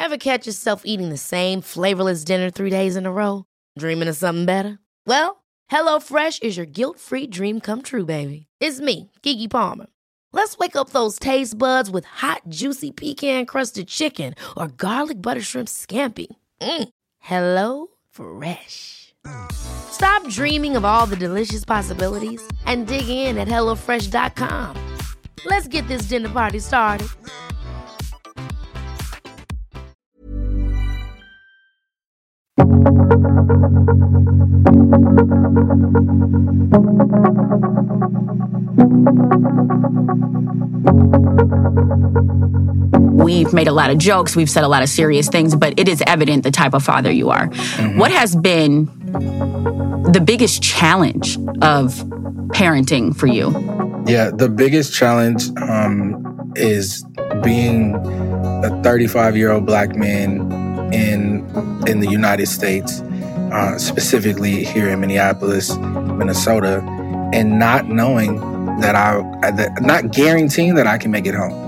Ever catch yourself eating the same flavorless dinner 3 days in a row? Dreaming of something better? Well, HelloFresh is your guilt-free dream come true, baby. It's me, Keke Palmer. Let's wake up those taste buds with hot, juicy pecan-crusted chicken or garlic butter shrimp scampi. Hello Fresh. Stop dreaming of all the delicious possibilities and dig in at HelloFresh.com. Let's get this dinner party started. We've made a lot of jokes, we've said a lot of serious things, but it is evident the type of father you are. Mm-hmm. What has been the biggest challenge of parenting for you? Yeah, the biggest challenge is being a 35-year-old Black man in the United States, specifically here in Minneapolis, Minnesota, and not knowing that not guaranteeing that I can make it home.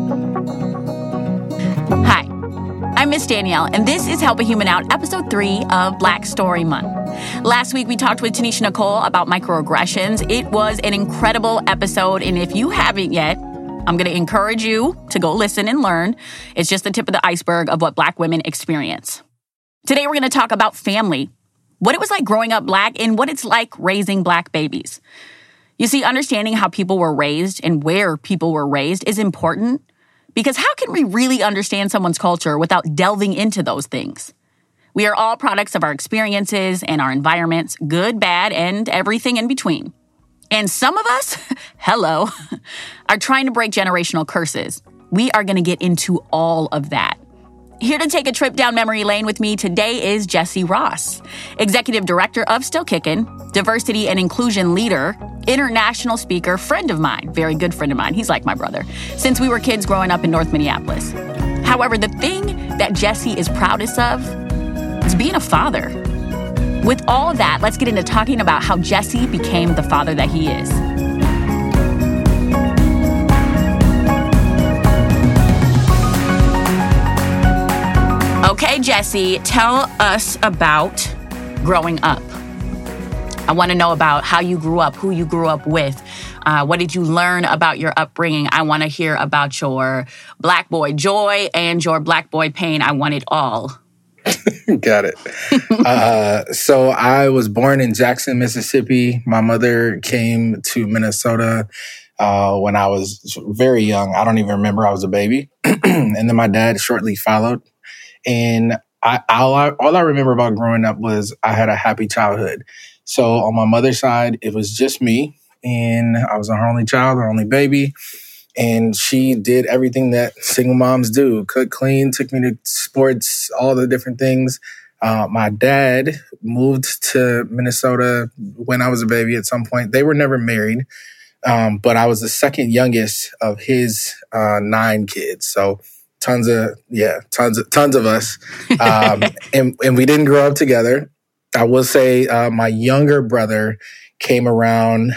Hi, I'm Miss Danielle, and this is Help a Human Out, episode 3 of Black Story Month. Last week, we talked with Tanisha Nicole about microaggressions. It was an incredible episode, and if you haven't yet, I'm going to encourage you to go listen and learn. It's just the tip of the iceberg of what Black women experience. Today, we're going to talk about family, what it was like growing up Black, and what it's like raising Black babies. You see, understanding how people were raised and where people were raised is important, because how can we really understand someone's culture without delving into those things? We are all products of our experiences and our environments, good, bad, and everything in between. And some of us, hello, are trying to break generational curses. We are going to get into all of that. Here to take a trip down memory lane with me today is Jesse Ross, Executive Director of Still Kickin', Diversity and Inclusion Leader, international speaker, friend of mine, very good friend of mine. He's like my brother, since we were kids growing up in North Minneapolis. However, the thing that Jesse is proudest of is being a father. With all of that, let's get into talking about how Jesse became the father that he is. Okay, Jesse, tell us about growing up. I want to know about how you grew up, who you grew up with. What did you learn about your upbringing? I want to hear about your Black boy joy and your Black boy pain. I want it all. Got it. So I was born in Jackson, Mississippi. My mother came to Minnesota when I was very young. I don't even remember. I was a baby. And then my dad shortly followed. And all I remember about growing up was I had a happy childhood. So on my mother's side, it was just me. And I was her only child, her only baby. And she did everything that single moms do. Cook, clean, took me to sports, all the different things. My dad moved to Minnesota when I was a baby at some point. They were never married, but I was the second youngest of his 9 kids. So tons of us. And we didn't grow up together. I will say my younger brother came around.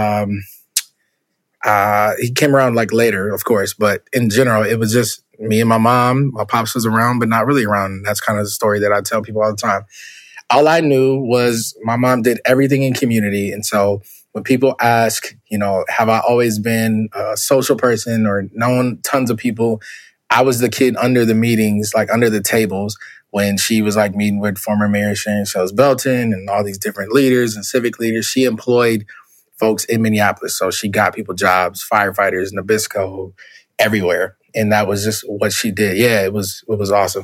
He came around like later, of course, but in general, it was just me and my mom. My pops was around, but not really around. That's kind of the story that I tell people all the time. All I knew was my mom did everything in community. And so when people ask, have I always been a social person or known tons of people? I was the kid under the meetings, like under the tables, when she was like meeting with former Mayor Sharon Shells Belton and all these different leaders and civic leaders. She employed folks in Minneapolis. So she got people jobs, firefighters, Nabisco, everywhere. And that was just what she did. Yeah, it was awesome.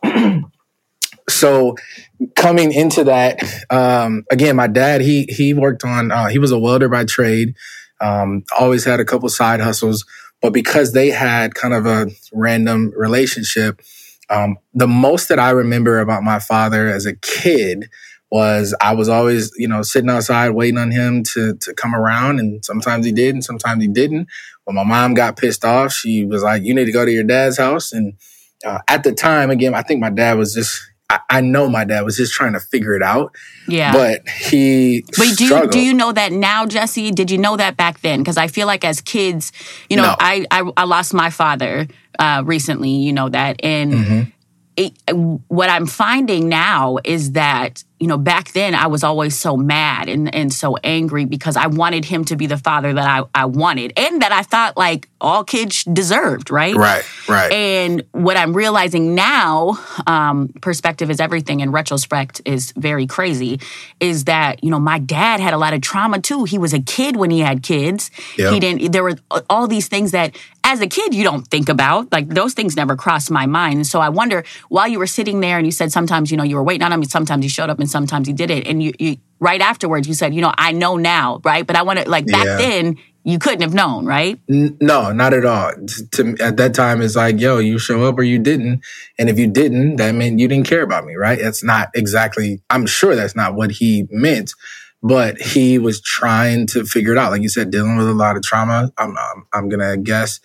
So coming into that, again, my dad, he worked on, he was a welder by trade, always had a couple side hustles. But because they had kind of a random relationship, the most that I remember about my father as a kid was I was always, sitting outside waiting on him to come around. And sometimes he did and sometimes he didn't. When my mom got pissed off, she was like, you need to go to your dad's house. And at the time, again, I think my dad was just, I know my dad was just trying to figure it out. Yeah. But he struggled. Do you know that now, Jesse? Did you know that back then? Because I feel like as kids, no. I lost my father recently, that. And what I'm finding now is that, back then I was always so mad and so angry because I wanted him to be the father that I wanted and that I thought like all kids deserved, right? Right. And what I'm realizing now, perspective is everything and retrospect is very crazy, is that, my dad had a lot of trauma too. He was a kid when he had kids. Yep. There were all these things that as a kid you don't think about. Like those things never crossed my mind. And so I wonder, while you were sitting there and you said sometimes, you were waiting on him, sometimes he showed up and sometimes he did it. And you right afterwards, you said, I know now, right? But I want to, back then, you couldn't have known, right? No, not at all. At that time, it's like, yo, you show up or you didn't. And if you didn't, that meant you didn't care about me, right? That's not exactly, I'm sure that's not what he meant, but he was trying to figure it out. Like you said, dealing with a lot of trauma, I'm going to guess.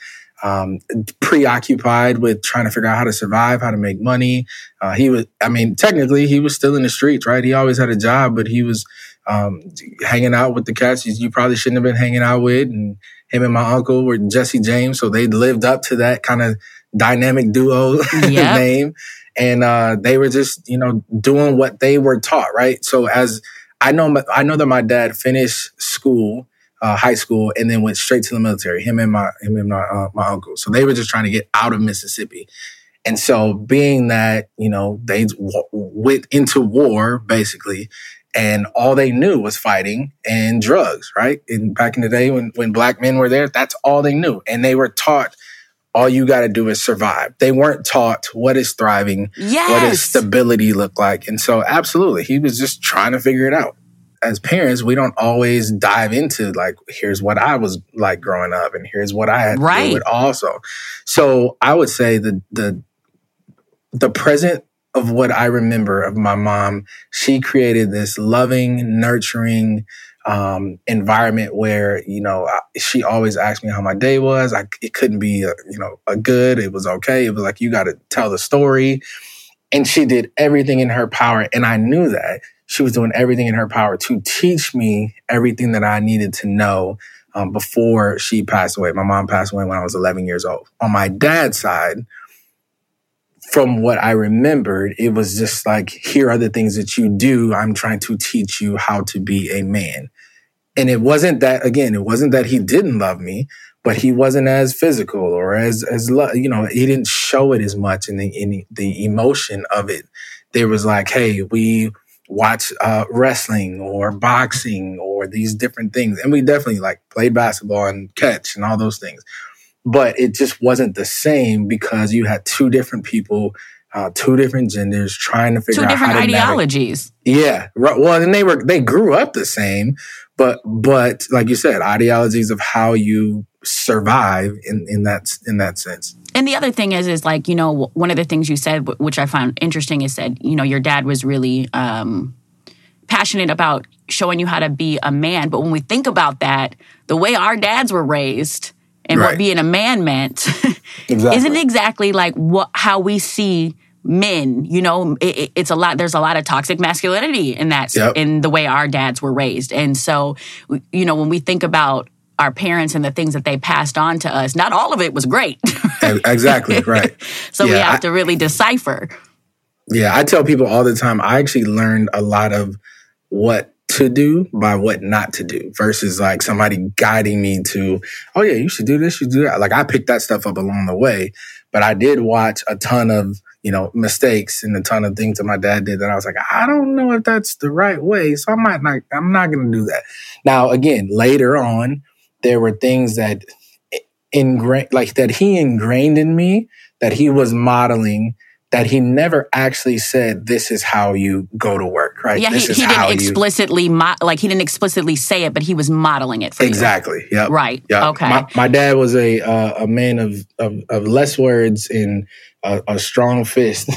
Preoccupied with trying to figure out how to survive, how to make money. Technically he was still in the streets, right? He always had a job, but he was hanging out with the cats you probably shouldn't have been hanging out with. And him and my uncle were Jesse James. So they lived up to that kind of dynamic duo name. And they were just, doing what they were taught, right? So as I know that my dad finished school, high school, and then went straight to the military, him and my uncle. So they were just trying to get out of Mississippi. And so being that, they went into war, basically, and all they knew was fighting and drugs, right? And back in the day when black men were there, that's all they knew. And they were taught, all you got to do is survive. They weren't taught what is thriving, what does stability look like. And so absolutely, he was just trying to figure it out. As parents, we don't always dive into like, here's what I was like growing up and here's what I had to deal with also. So I would say the present of what I remember of my mom, she created this loving, nurturing environment where, she always asked me how my day was. It couldn't be, a good, it was okay. It was like, you got to tell the story. And she did everything in her power. And I knew that she was doing everything in her power to teach me everything that I needed to know before she passed away. My mom passed away when I was 11 years old. On my dad's side, from what I remembered, it was just like, here are the things that you do. I'm trying to teach you how to be a man. And it wasn't that he didn't love me, but he wasn't as physical or as he didn't show it as much in the emotion of it. There was like, hey, we watch wrestling or boxing or these different things. And we definitely like played basketball and catch and all those things. But it just wasn't the same because you had two different people, two different genders trying to figure out how to two different ideologies. Yeah. Well, and they grew up the same, but like you said, ideologies of how you survive in that sense. And the other thing is like, one of the things you said, which I found interesting, is that, your dad was really passionate about showing you how to be a man. But when we think about that, the way our dads were raised and what being a man meant isn't exactly like how we see men. It's a lot. There's a lot of toxic masculinity in that, in the way our dads were raised. And so, when we think about our parents and the things that they passed on to us, not all of it was great. Exactly, right. So we have to really decipher. Yeah, I tell people all the time, I actually learned a lot of what to do by what not to do versus like somebody guiding me to, oh yeah, you should do this, you should do that. Like I picked that stuff up along the way, but I did watch a ton of, mistakes and a ton of things that my dad did that I was like, I don't know if that's the right way. So I'm not going to do that. Now, again, later on, there were things that he ingrained in me, that he was modeling, that he never actually said, this is how you go to work, right? Yeah, he didn't explicitly say it, but he was modeling it for you. Exactly. Yep. Right. Yep. Okay. My dad was a man of less words and a strong fist.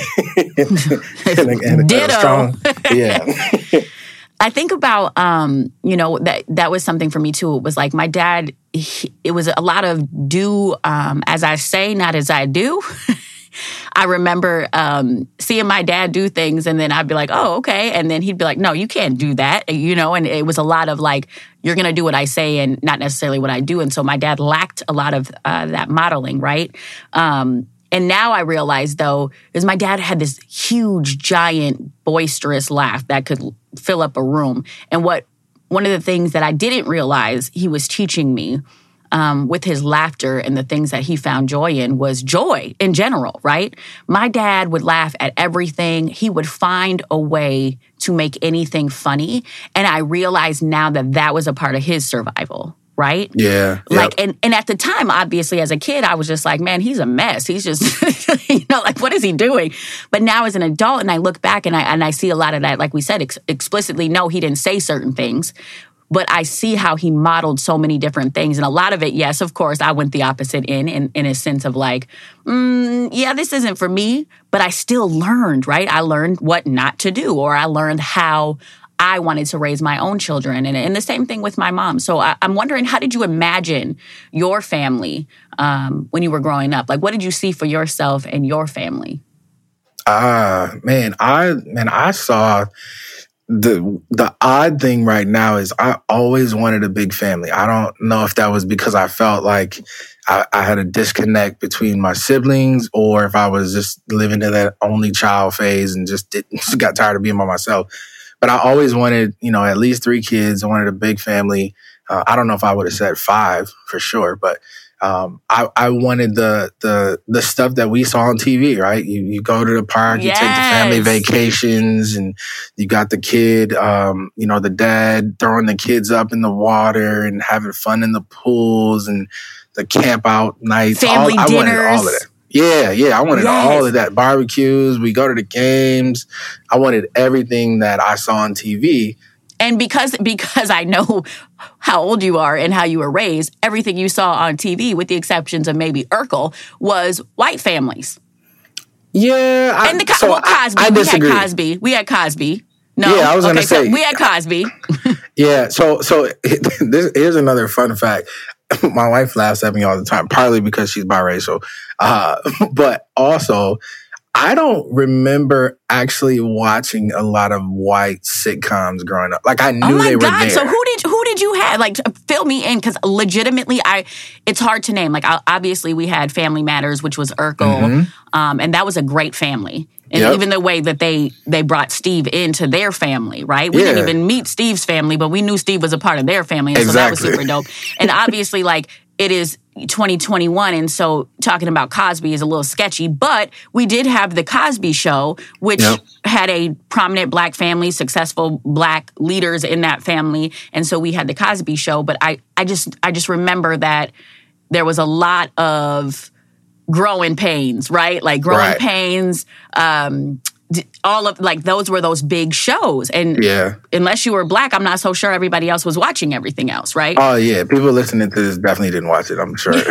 and Ditto. A strong, yeah. I think about, that was something for me too. It was like my dad, it was a lot of do as I say, not as I do. I remember seeing my dad do things and then I'd be like, oh, okay. And then he'd be like, no, you can't do that, and it was a lot of like, you're going to do what I say and not necessarily what I do. And so my dad lacked a lot of that modeling, right? And now I realize, though, is my dad had this huge, giant, boisterous laugh that could fill up a room. And one of the things that I didn't realize he was teaching me with his laughter and the things that he found joy in was joy in general, right? My dad would laugh at everything. He would find a way to make anything funny. And I realize now that that was a part of his survival, right? Yeah. Like, and at the time, obviously, as a kid, I was just like, man, he's a mess. He's just, like, what is he doing? But now as an adult, and I look back and I see a lot of that, like we said, explicitly, no, he didn't say certain things. But I see how he modeled so many different things. And a lot of it, yes, of course, I went the opposite in a sense of like, yeah, this isn't for me. But I still learned, right? I learned what not to do, or I learned how I wanted to raise my own children. And the same thing with my mom. So I'm wondering, how did you imagine your family when you were growing up? Like, what did you see for yourself and your family? I saw... The odd thing right now is I always wanted a big family. I don't know if that was because I felt like I had a disconnect between my siblings, or if I was just living to that only child phase and just got tired of being by myself. But I always wanted, at least 3 kids. I wanted a big family. I don't know if I would have said 5 for sure, but I wanted the stuff that we saw on TV, right? You go to the park, you take the family vacations, and you got the kid, the dad throwing the kids up in the water and having fun in the pools and the camp out nights. Family dinners. I wanted all of that. Yeah. I wanted all of that. Barbecues. We go to the games. I wanted everything that I saw on TV. And because I know how old you are and how you were raised, everything you saw on TV, with the exceptions of maybe Urkel, was white families. Yeah. And Cosby. I disagree. We had Cosby. No. Yeah, I was going to say. So we had Cosby. Yeah. So here's another fun fact. My wife laughs at me all the time, partly because she's biracial. But also, I don't remember actually watching a lot of white sitcoms growing up. Like, I knew they were there. So who did you have? Like, fill me in, because legitimately, it's hard to name. Like, obviously, we had Family Matters, which was Urkel, and that was a great family. And even the way that they brought Steve into their family, right? We didn't even meet Steve's family, but we knew Steve was a part of their family, and so that was super dope. And obviously, like, it is 2021, and so talking about Cosby is a little sketchy, but we did have The Cosby Show, which had a prominent Black family, successful Black leaders in that family, and so we had The Cosby Show. But I just remember that there was a lot of growing pains, right? Like growing pains, all of, like, those were those big shows. And unless you were Black, I'm not so sure everybody else was watching everything else, right? Oh, yeah. People listening to this definitely didn't watch it, I'm sure.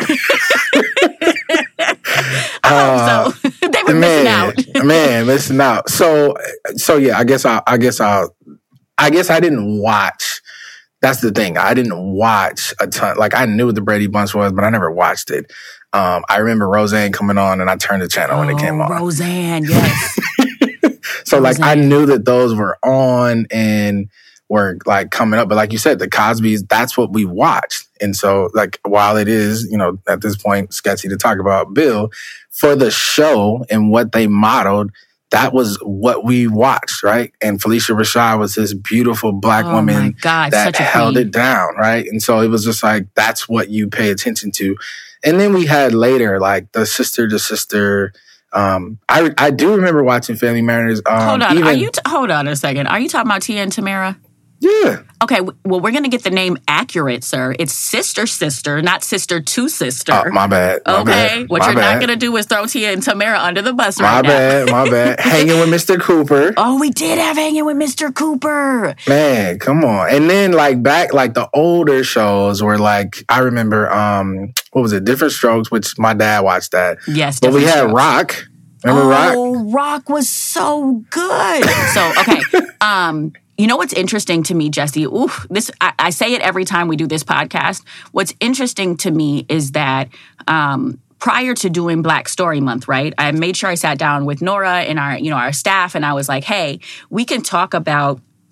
I hope so. They were missing out. Missing out. So yeah, I guess I didn't watch. That's the thing. I didn't watch a ton. Like, I knew what the Brady Bunch was, but I never watched it. I remember Roseanne coming on, and I turned the channel when it came on. Roseanne, yes. So, like, I knew that those were on and were, like, coming up. But like you said, the Cosbys, that's what we watched. And so, like, while it is, at this point, sketchy to talk about Bill, for the show and what they modeled, that was what we watched, right? And Felicia Rashad was this beautiful Black woman that held it down, right? And so it was just like, that's what you pay attention to. And then we had later, like, the sister to sister. I do remember watching Family Matters. Hold on. Hold on a second. Are you talking about Tia and Tamara? Yeah. Okay, well, we're going to get the name accurate, sir. It's sister, not sister to sister. Oh, my bad. What you're not going to do is throw Tia and Tamara under the bus right now. My bad. Hanging with Mr. Cooper. Oh, we did have Hanging with Mr. Cooper. Man, come on. And then, like, back, like, the older shows were, like, I remember, what was it? Different Strokes, which my dad watched that. Yes, but we had Rock. Remember Rock? Oh, Rock was so good. So, okay. You know what's interesting to me, Jesse? I say it every time we do this podcast. What's interesting to me is that prior to doing Black Story Month, right, I made sure I sat down with Nora and our staff, and I was like, hey, we can talk about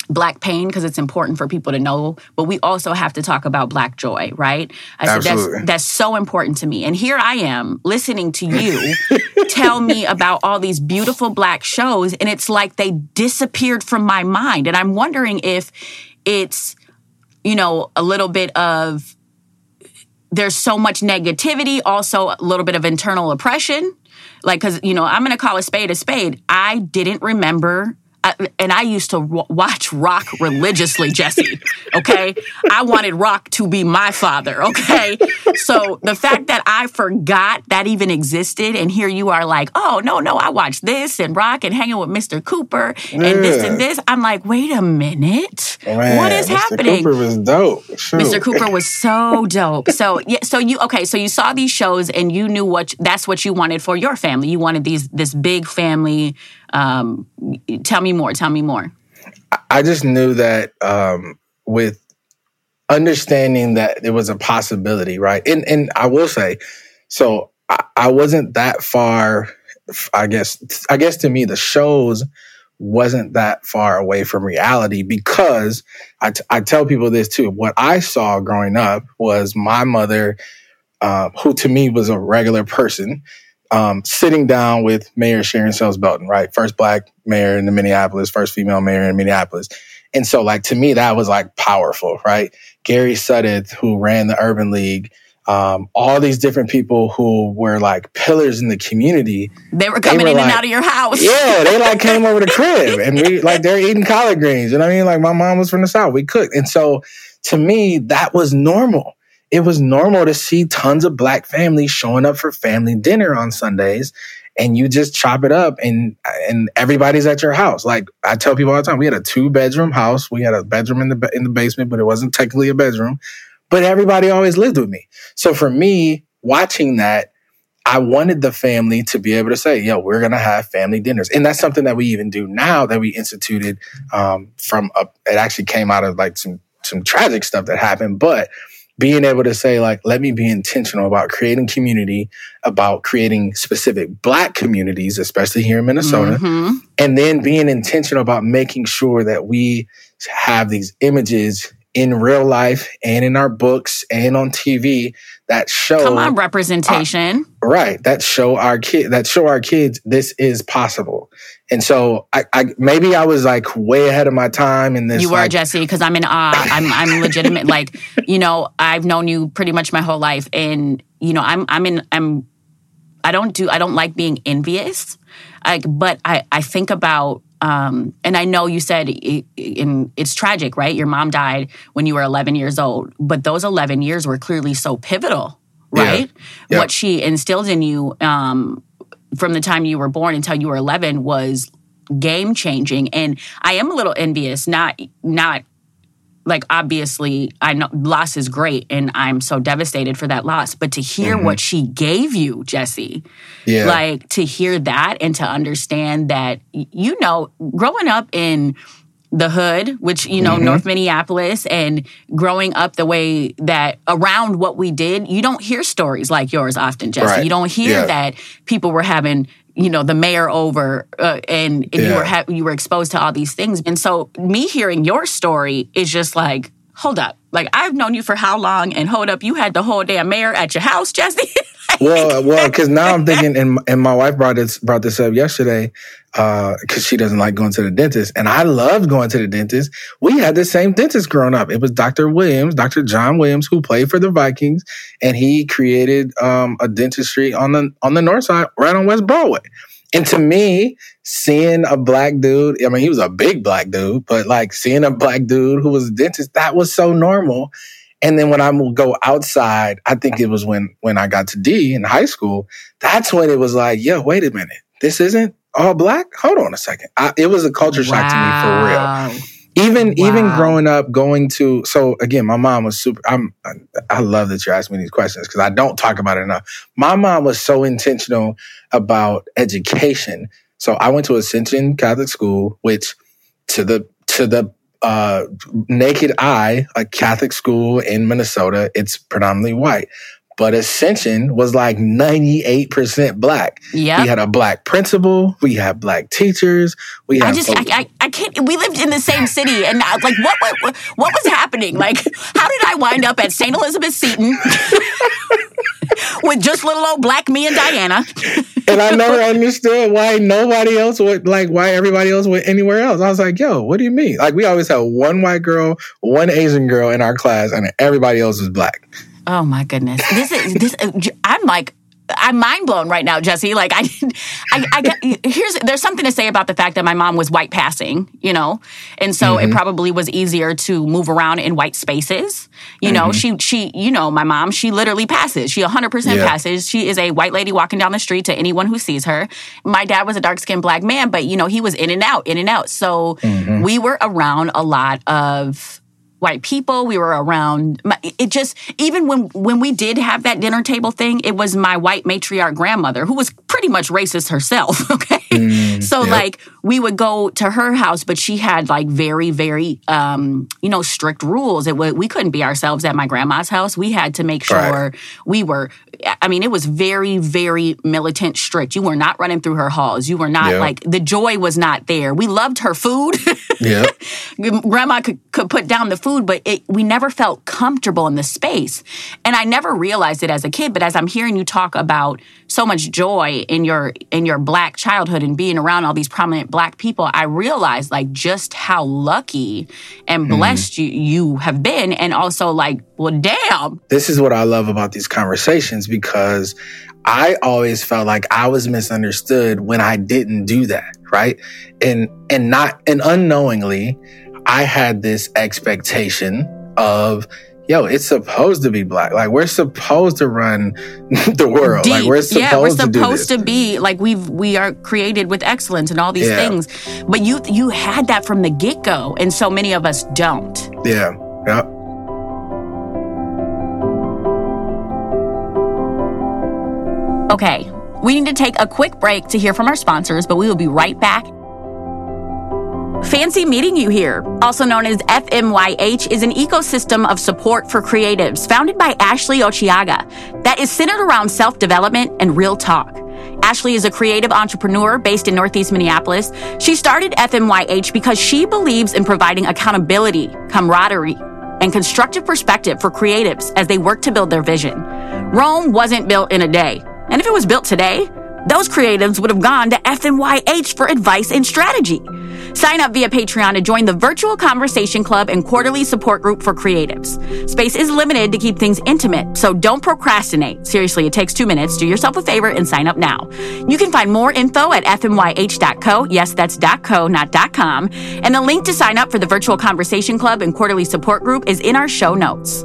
Black pain, because it's important for people to know, but we also have to talk about Black joy, right? I said that's so important to me. And here I am listening to you tell me about all these beautiful Black shows, and it's like they disappeared from my mind. And I'm wondering if it's, a little bit of, there's so much negativity, also a little bit of internal oppression. Like, because, I'm going to call a spade a spade. I didn't remember. And I used to watch rock religiously, Jesse, okay? I wanted rock to be my father, okay? So the fact that I forgot that even existed, and here you are like, oh, no, I watched this and rock and hanging with Mr. Cooper and this and this. I'm like, wait a minute. Man, what is happening? Mr. Cooper was dope. Shoot. Mr. Cooper was so dope. So you saw these shows and you knew that's what you wanted for your family. You wanted this big family. Tell me more. I just knew that with understanding that it was a possibility, right? And I will say, so I wasn't that far. I guess to me the shows wasn't that far away from reality, because I tell people this too. What I saw growing up was my mother, who to me was a regular person, sitting down with Mayor Sharon Sells Belton, right? First Black mayor in Minneapolis, first female mayor in Minneapolis. And so, like, to me, that was, like, powerful, right? Gary Sudduth, who ran the Urban League, all these different people who were, like, pillars in the community. They were coming in and out of your house. Yeah, they, like, came over the crib. And we, like, they're eating collard greens. You know what I mean? Like, my mom was from the South. We cooked. And so, to me, that was normal. It was normal to see tons of Black families showing up for family dinner on Sundays, and you just chop it up and everybody's at your house. Like, I tell people all the time, we had a 2-bedroom house. We had a bedroom in the basement, but it wasn't technically a bedroom. But everybody always lived with me. So for me, watching that, I wanted the family to be able to say, yo, we're going to have family dinners. And that's something that we even do now, that we instituted it actually came out of like some tragic stuff that happened, but being able to say, like, let me be intentional about creating community, about creating specific Black communities, especially here in Minnesota, and then being intentional about making sure that we have these images in real life and in our books and on TV that show... Come on, representation. Right. That show our kids this is possible. And so maybe I was like way ahead of my time in this. You were, Jesse, because I'm in awe. I'm legitimate. Like, I've known you pretty much my whole life, and I don't like being envious. But I think about, and I know you said it's tragic, right? Your mom died when you were 11 years old, but those 11 years were clearly so pivotal, right? Yeah. What she instilled in you from the time you were born until you were 11 was game changing. And I am a little envious, not like, obviously, I know loss is great, and I'm so devastated for that loss. But to hear what she gave you, Jesse, like, to hear that and to understand that, growing up in the hood, which, North Minneapolis, and growing up the way that around what we did, you don't hear stories like yours often, Jesse. Right. You don't hear that people were having, the mayor over and you were exposed to all these things. And so me hearing your story is just like, hold up. Like, I've known you for how long? And hold up, you had the whole damn mayor at your house, Jesse? Well, because now I'm thinking, and my wife brought this up yesterday, because she doesn't like going to the dentist, and I loved going to the dentist. We had the same dentist growing up. It was Dr. John Williams, who played for the Vikings, and he created a dentistry on the north side, right on West Broadway. And to me, seeing a Black dude, I mean, he was a big Black dude, but like seeing a Black dude who was a dentist, that was so normal. And then when I would go outside, I think it was when I got to D in high school, that's when it was like, yo, wait a minute. This isn't all Black? Hold on a second. It was a culture shock to me, for real. Even growing up, so again, my mom was super, I love that you're asking me these questions because I don't talk about it enough. My mom was so intentional about education. So I went to Ascension Catholic School, which to the naked eye, a Catholic school in Minnesota, it's predominantly white. But Ascension was like 98% black. Yeah. We had a black principal. We had black teachers. We had I can't. We lived in the same city, and like, what was happening? Like, how did I wind up at St. Elizabeth Seton with just little old black me and Diana? And I never understood why everybody else went anywhere else. I was like, yo, what do you mean? Like, we always had one white girl, one Asian girl in our class, and everybody else was black. Oh my goodness. I'm mind blown right now, Jesse. Like, there's something to say about the fact that my mom was white passing, you know? And so it probably was easier to move around in white spaces. You know, she, you know, my mom, she literally passes. She 100% passes. She is a white lady walking down the street to anyone who sees her. My dad was a dark-skinned black man, but, you know, he was in and out. So we were around a lot of white people. We were around, it just, even when we did have that dinner table thing, it was my white matriarch grandmother, who was pretty much racist herself, okay? Like, we would go to her house, but she had like very, very, you know, strict rules. We couldn't be ourselves at my grandma's house. We had to make sure we were, I mean, it was very, very militant, strict. You were not running through her halls. You were not like, the joy was not there. We loved her food. Grandma could put down the food, but we never felt comfortable in the space. And I never realized it as a kid, but as I'm hearing you talk about so much joy in your black childhood and being around all these prominent black people, I realized like just how lucky and blessed you have been. And also like, well, damn. This is what I love about these conversations, because I always felt like I was misunderstood when I didn't do that, right? And unknowingly, I had this expectation of, yo, it's supposed to be black. Like, we're supposed to run the world. Deep. Like, we're supposed to do this. We're supposed to be, like, we are created with excellence and all these things. But you had that from the get-go, and so many of us don't. Yeah. Yep. Okay, we need to take a quick break to hear from our sponsors, but we will be right back. Fancy meeting you here. Also known as FMYH is an ecosystem of support for creatives founded by Ashley Ochiaga that is centered around self-development and real talk. Ashley is a creative entrepreneur based in Northeast Minneapolis. She started FMYH because she believes in providing accountability, camaraderie, and constructive perspective for creatives as they work to build their vision. Rome wasn't built in a day. And if it was built today, those creatives would have gone to FMYH for advice and strategy. Sign up via Patreon to join the virtual conversation club and quarterly support group for creatives. Space is limited to keep things intimate, so don't procrastinate. Seriously, it takes 2 minutes. Do yourself a favor and sign up now. You can find more info at fmyh.co. Yes, that's .co, not .com. And the link to sign up for the virtual conversation club and quarterly support group is in our show notes.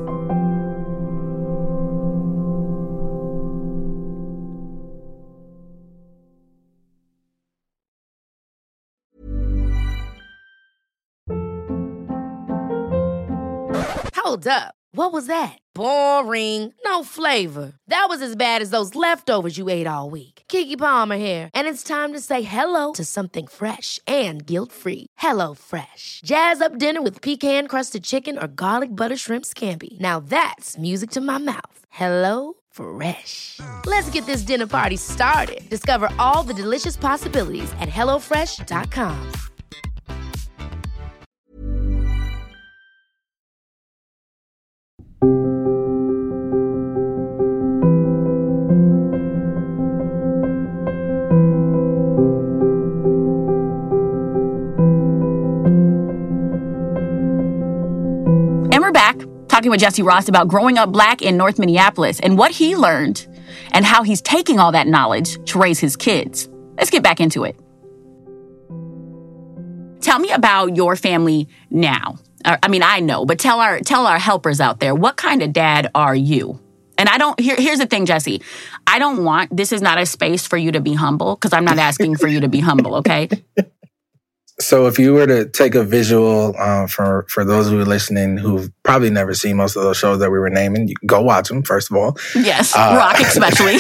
Hold up. What was that? Boring. No flavor. That was as bad as those leftovers you ate all week. Keke Palmer here. And it's time to say hello to something fresh and guilt-free. Hello Fresh. Jazz up dinner with pecan-crusted chicken or garlic butter shrimp scampi. Now that's music to my mouth. Hello Fresh. Let's get this dinner party started. Discover all the delicious possibilities at HelloFresh.com. And we're back talking with Jesse Ross about growing up black in North Minneapolis and what he learned and how he's taking all that knowledge to raise his kids. Let's get back into it. Tell me about your family now. I mean, I know, but tell our helpers out there, what kind of dad are you? And here's the thing, Jesse. This is not a space for you to be humble, because I'm not asking for you to be humble, okay? So if you were to take a visual for those who are listening who've probably never seen most of those shows that we were naming, you go watch them, first of all. Yes, Rock especially.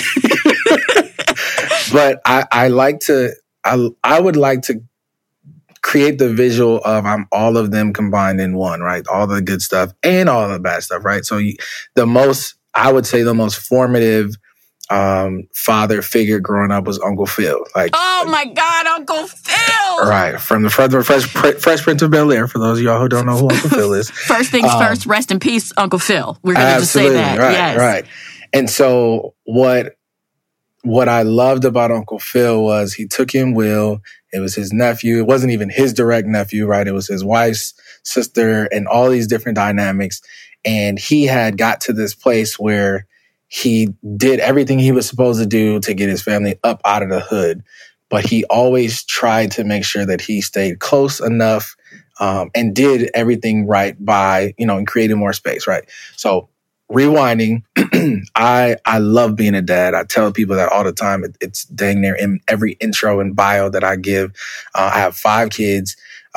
But I would like to create the visual of I'm all of them combined in one, right? All the good stuff and all the bad stuff, right? So the most I would say the most formative father figure growing up was Uncle Phil. Oh my God, Uncle Phil! Right, from the Fresh Prince of Bel-Air. For those of y'all who don't know who Uncle Phil is, first things first. Rest in peace, Uncle Phil. We're going to just say that. Right, yes. Right. And so what I loved about Uncle Phil was he took in Will. It was his nephew. It wasn't even his direct nephew, right? It was his wife's sister and all these different dynamics. And he had got to this place where he did everything he was supposed to do to get his family up out of the hood. But he always tried to make sure that he stayed close enough and did everything right by, and creating more space, right? So rewinding, I love being a dad. I tell people that all the time. It's dang near in every intro and bio that I give. I have 5 kids,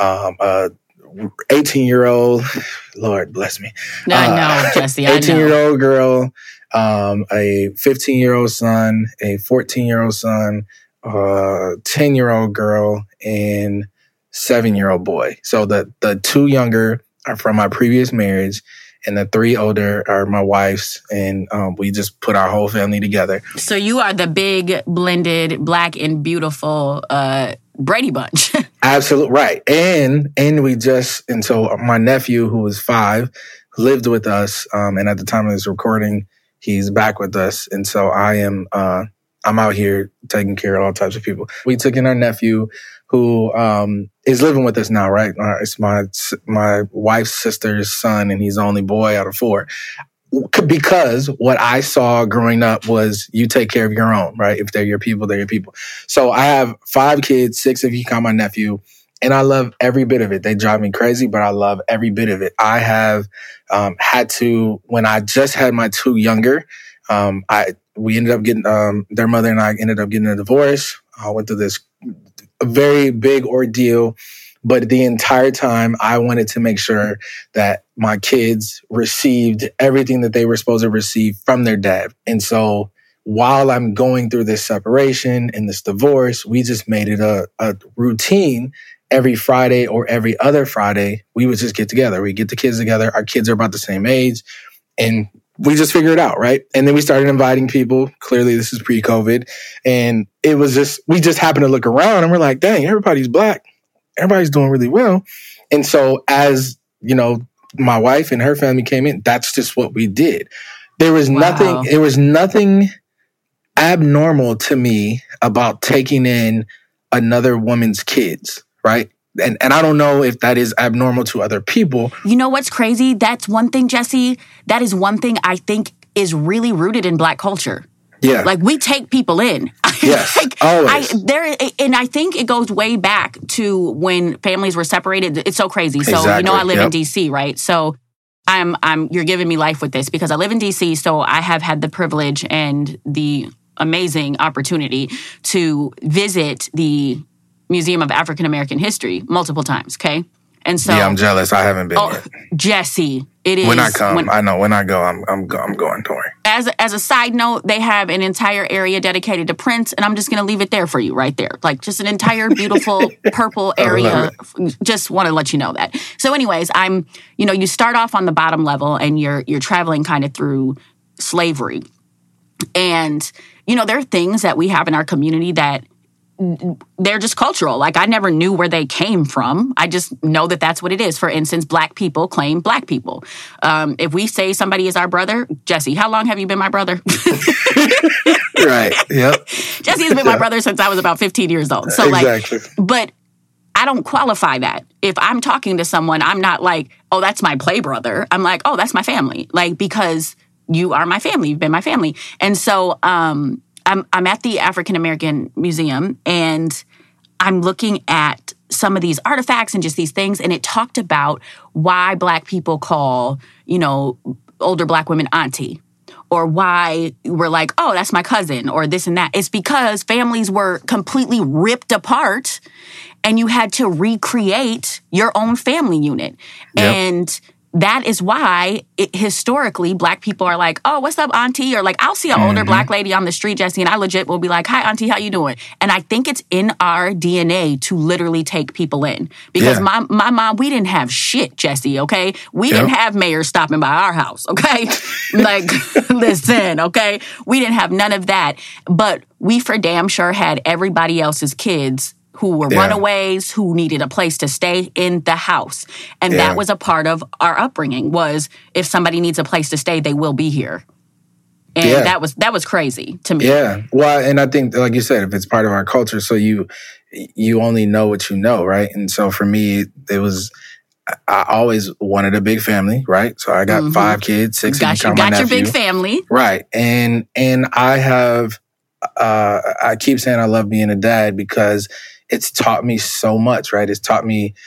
18-year-old, Lord bless me. I know, Jesse, I know. 18-year-old girl, a 15-year-old son, a 14-year-old son, 10-year-old girl, and 7-year-old boy. So the 2 younger are from my previous marriage, and the 3 older are my wife's, and we just put our whole family together. So you are the big, blended, Black and beautiful Brady Bunch. Absolutely right. And so my nephew, who was 5, lived with us, and at the time of this recording, he's back with us. And so I'm out here taking care of all types of people. We took in our nephew, who is living with us now, right? It's my wife's sister's son, and he's the only boy out of 4. Because what I saw growing up was you take care of your own, right? If they're your people, they're your people. So I have 5 kids, 6 if you count my nephew, and I love every bit of it. They drive me crazy, but I love every bit of it. I have had to, when I just had my 2 younger, we ended up getting, their mother and I ended up getting a divorce. I went through this very big ordeal. But the entire time, I wanted to make sure that my kids received everything that they were supposed to receive from their dad. And so while I'm going through this separation and this divorce, we just made it a routine. Every Friday or every other Friday, we would just get together. We get the kids together. Our kids are about the same age. And we just figured it out, right? And then we started inviting people. Clearly, this is pre-COVID. And it was just, we just happened to look around and we're like, dang, everybody's Black. Everybody's doing really well. And so as, my wife and her family came in, that's just what we did. There was nothing abnormal to me about taking in another woman's kids, right? And I don't know if that is abnormal to other people. You know what's crazy? That's one thing, Jesse. That is one thing I think is really rooted in Black culture. Yeah. Like, we take people in. Yes, always. And I think it goes way back to when families were separated. It's so crazy. So, exactly. I live in D.C., right? So you're giving me life with this because I live in D.C., so I have had the privilege and the amazing opportunity to visit the Museum of African American History multiple times, okay? And so, yeah, I'm jealous. I haven't been yet. Jesse, it is. When I come, I know. When I go, I'm going. Don't worry. As a side note, they have an entire area dedicated to Prince, and I'm just going to leave it there for you right there. Like, just an entire beautiful purple area. Just want to let you know that. So anyways, you start off on the bottom level, and you're traveling kind of through slavery. And, there are things that we have in our community that they're just cultural. Like, I never knew where they came from. I just know that that's what it is. For instance, Black people claim Black people. If we say somebody is our brother, Jesse, how long have you been my brother? Right. Yep. Jesse has been my brother since I was about 15 years old. So exactly. But I don't qualify that. If I'm talking to someone, I'm not like, oh, that's my play brother. I'm like, oh, that's my family. Like, because you are my family. You've been my family. And so, I'm at the African American Museum, and I'm looking at some of these artifacts and just these things, and it talked about why Black people call, older Black women auntie, or why we're like, oh, that's my cousin, or this and that. It's because families were completely ripped apart, and you had to recreate your own family unit. Yep. And that is why historically Black people are like, oh, what's up, auntie? Or like, I'll see an older Black lady on the street, Jesse, and I legit will be like, hi, auntie, how you doing? And I think it's in our DNA to literally take people in. Because my mom, we didn't have shit, Jesse, okay? We didn't have mayors stopping by our house, okay? Like, listen, okay? We didn't have none of that. But we for damn sure had everybody else's kids who were runaways, who needed a place to stay in the house. And that was a part of our upbringing, was if somebody needs a place to stay, they will be here. And that was crazy to me. Yeah. Well, and I think, like you said, if it's part of our culture, so you only know what you know, right? And so for me, it was, I always wanted a big family, right? So I got 5 kids, 6 got your big family. Right. And I have, I keep saying I love being a dad because it's taught me so much, right? It's taught me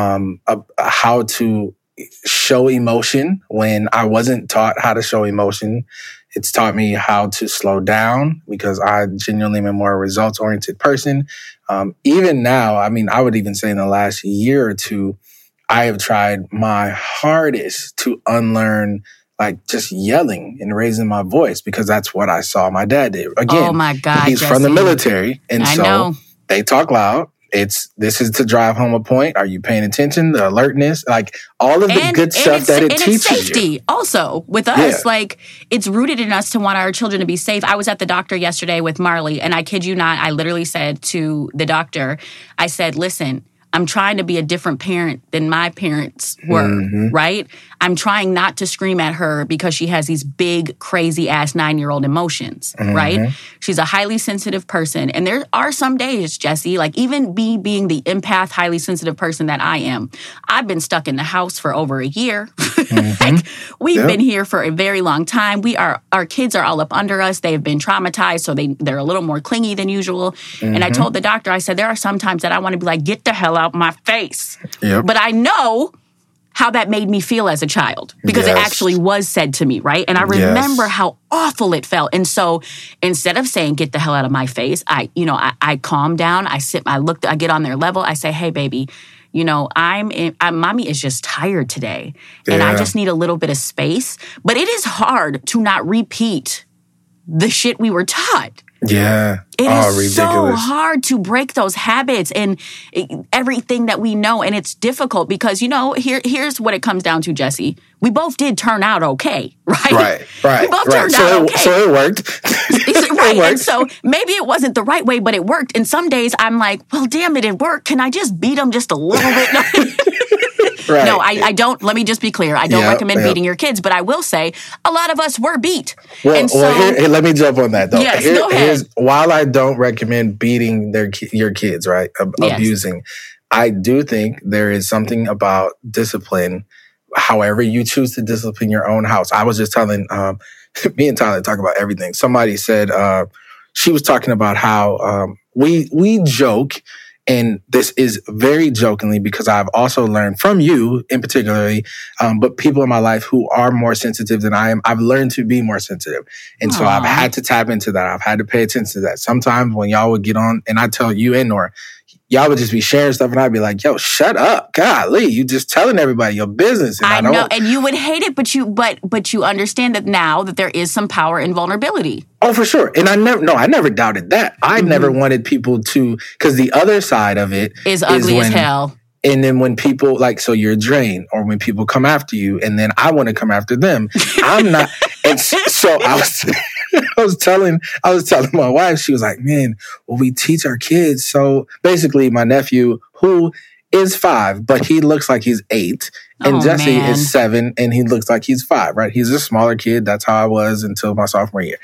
how to show emotion when I wasn't taught how to show emotion. It's taught me how to slow down because I genuinely am a more results-oriented person. Even now, I mean, I would even say in the last year or two, I have tried my hardest to unlearn like just yelling and raising my voice because that's what I saw my dad do. Again, oh my God, he's Jesse. from the military, and I know. They talk loud. This is to drive home a point. Are you paying attention? The alertness, like all of the good stuff that it teaches it's safety you. Also, with us, like it's rooted in us to want our children to be safe. I was at the doctor yesterday with Marley, and I kid you not, I literally said to the doctor, I said, listen, I'm trying to be a different parent than my parents were, right? I'm trying not to scream at her because she has these big, crazy-ass 9-year-old emotions, right? She's a highly sensitive person. And there are some days, Jesse, like even me being the empath, highly sensitive person that I am, I've been stuck in the house for over a year. Like, we've been here for a very long time. Our kids are all up under us. They've been traumatized, so they're a little more clingy than usual. And I told the doctor, I said, there are some times that I want to be like, get the hell out my face. But I know how that made me feel as a child because it actually was said to me, right? And I remember how awful it felt. And so instead of saying, get the hell out of my face, I calm down. I get on their level. I say, hey, baby, you know, mommy is just tired today. And I just need a little bit of space. But it is hard to not repeat the shit we were taught. Yeah. It is ridiculous. so hard to break those habits and everything that we know. And it's difficult because, you know, here's what it comes down to, Jesse. We both did turn out okay, right? Right. We both turned out okay. So it worked. Right. And so maybe it wasn't the right way, but it worked. And some days I'm like, well, damn it worked. Can I just beat them just a little bit? Right. No, I don't. Let me just be clear. I don't recommend beating your kids, but I will say a lot of us were beat. Well, here, let me jump on that, though. Yes, go ahead. While I don't recommend beating your kids, right, abusing, I do think there is something about discipline, however you choose to discipline your own house. I was just telling, me and Tyler talk about everything. Somebody said, she was talking about how we joke. And this is very jokingly because I've also learned from you in particularly, but people in my life who are more sensitive than I am, I've learned to be more sensitive. And so I've had to tap into that. I've had to pay attention to that. Sometimes when y'all would get on, and I tell you and Nora, y'all would just be sharing stuff and I'd be like, yo, shut up. Golly, you just telling everybody your business. And I know. And you would hate it, but you understand that now that there is some power in vulnerability. Oh, for sure. And I never doubted that. I never wanted people to, because the other side of it is ugly as hell. And then when people so you're a drain, or when people come after you and then I want to come after them, I'm not. And so I was telling my wife, she was like, man, well, we teach our kids. So basically my nephew, who is 5, but he looks like he's 8. And Jesse is 7 and he looks like he's 5, right? He's a smaller kid. That's how I was until my sophomore year.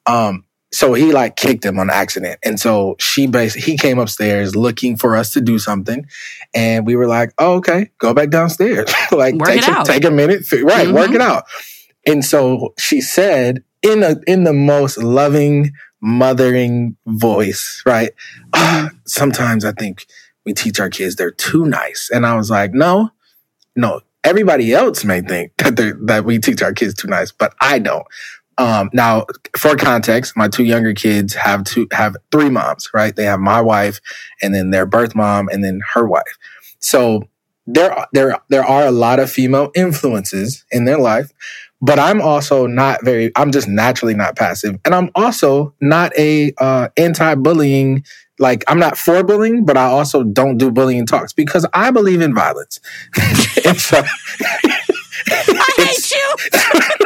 So he kicked him on accident. And so he came upstairs looking for us to do something. And we were like, oh, okay, go back downstairs. Take a minute. Right. Work it out. And so she said in the most loving, mothering voice, right? Sometimes I think we teach our kids they're too nice. And I was like, no, everybody else may think that we teach our kids too nice, but I don't. Now, for context, my 2 younger kids have 3 moms, right? They have my wife and then their birth mom and then her wife. So there are a lot of female influences in their life, but I'm also I'm just naturally not passive. And I'm also not a anti-bullying, like I'm not for bullying, but I also don't do bullying talks because I believe in violence. And so, I hate you.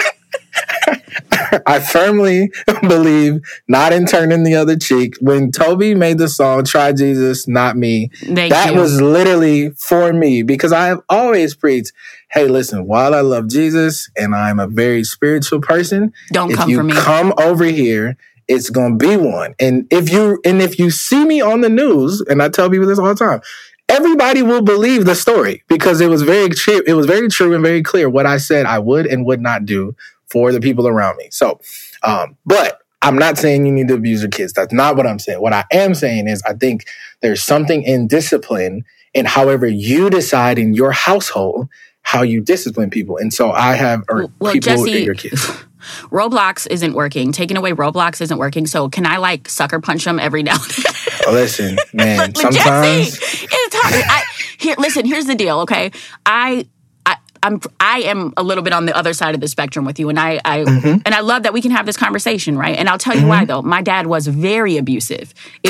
I firmly believe not in turning the other cheek. When Toby made the song Try Jesus, Not Me, that was literally for me because I have always preached, hey, listen, while I love Jesus and I'm a very spiritual person, if you come over here, it's going to be one. And if you see me on the news, and I tell people this all the time, everybody will believe the story because it was very true. It was very true and very clear what I said I would and would not do for the people around me. So, but I'm not saying you need to abuse your kids. That's not what I'm saying. What I am saying is I think there's something in discipline in however you decide in your household how you discipline people. And so I have people Jesse, in your kids. Roblox isn't working. Taking away Roblox isn't working. So can I like sucker punch them every now and then? Listen, man, sometimes Jesse, it's hard. Here's the deal, okay? I am a little bit on the other side of the spectrum with you, and I love that we can have this conversation, right? And I'll tell you why, though. My dad was very abusive. It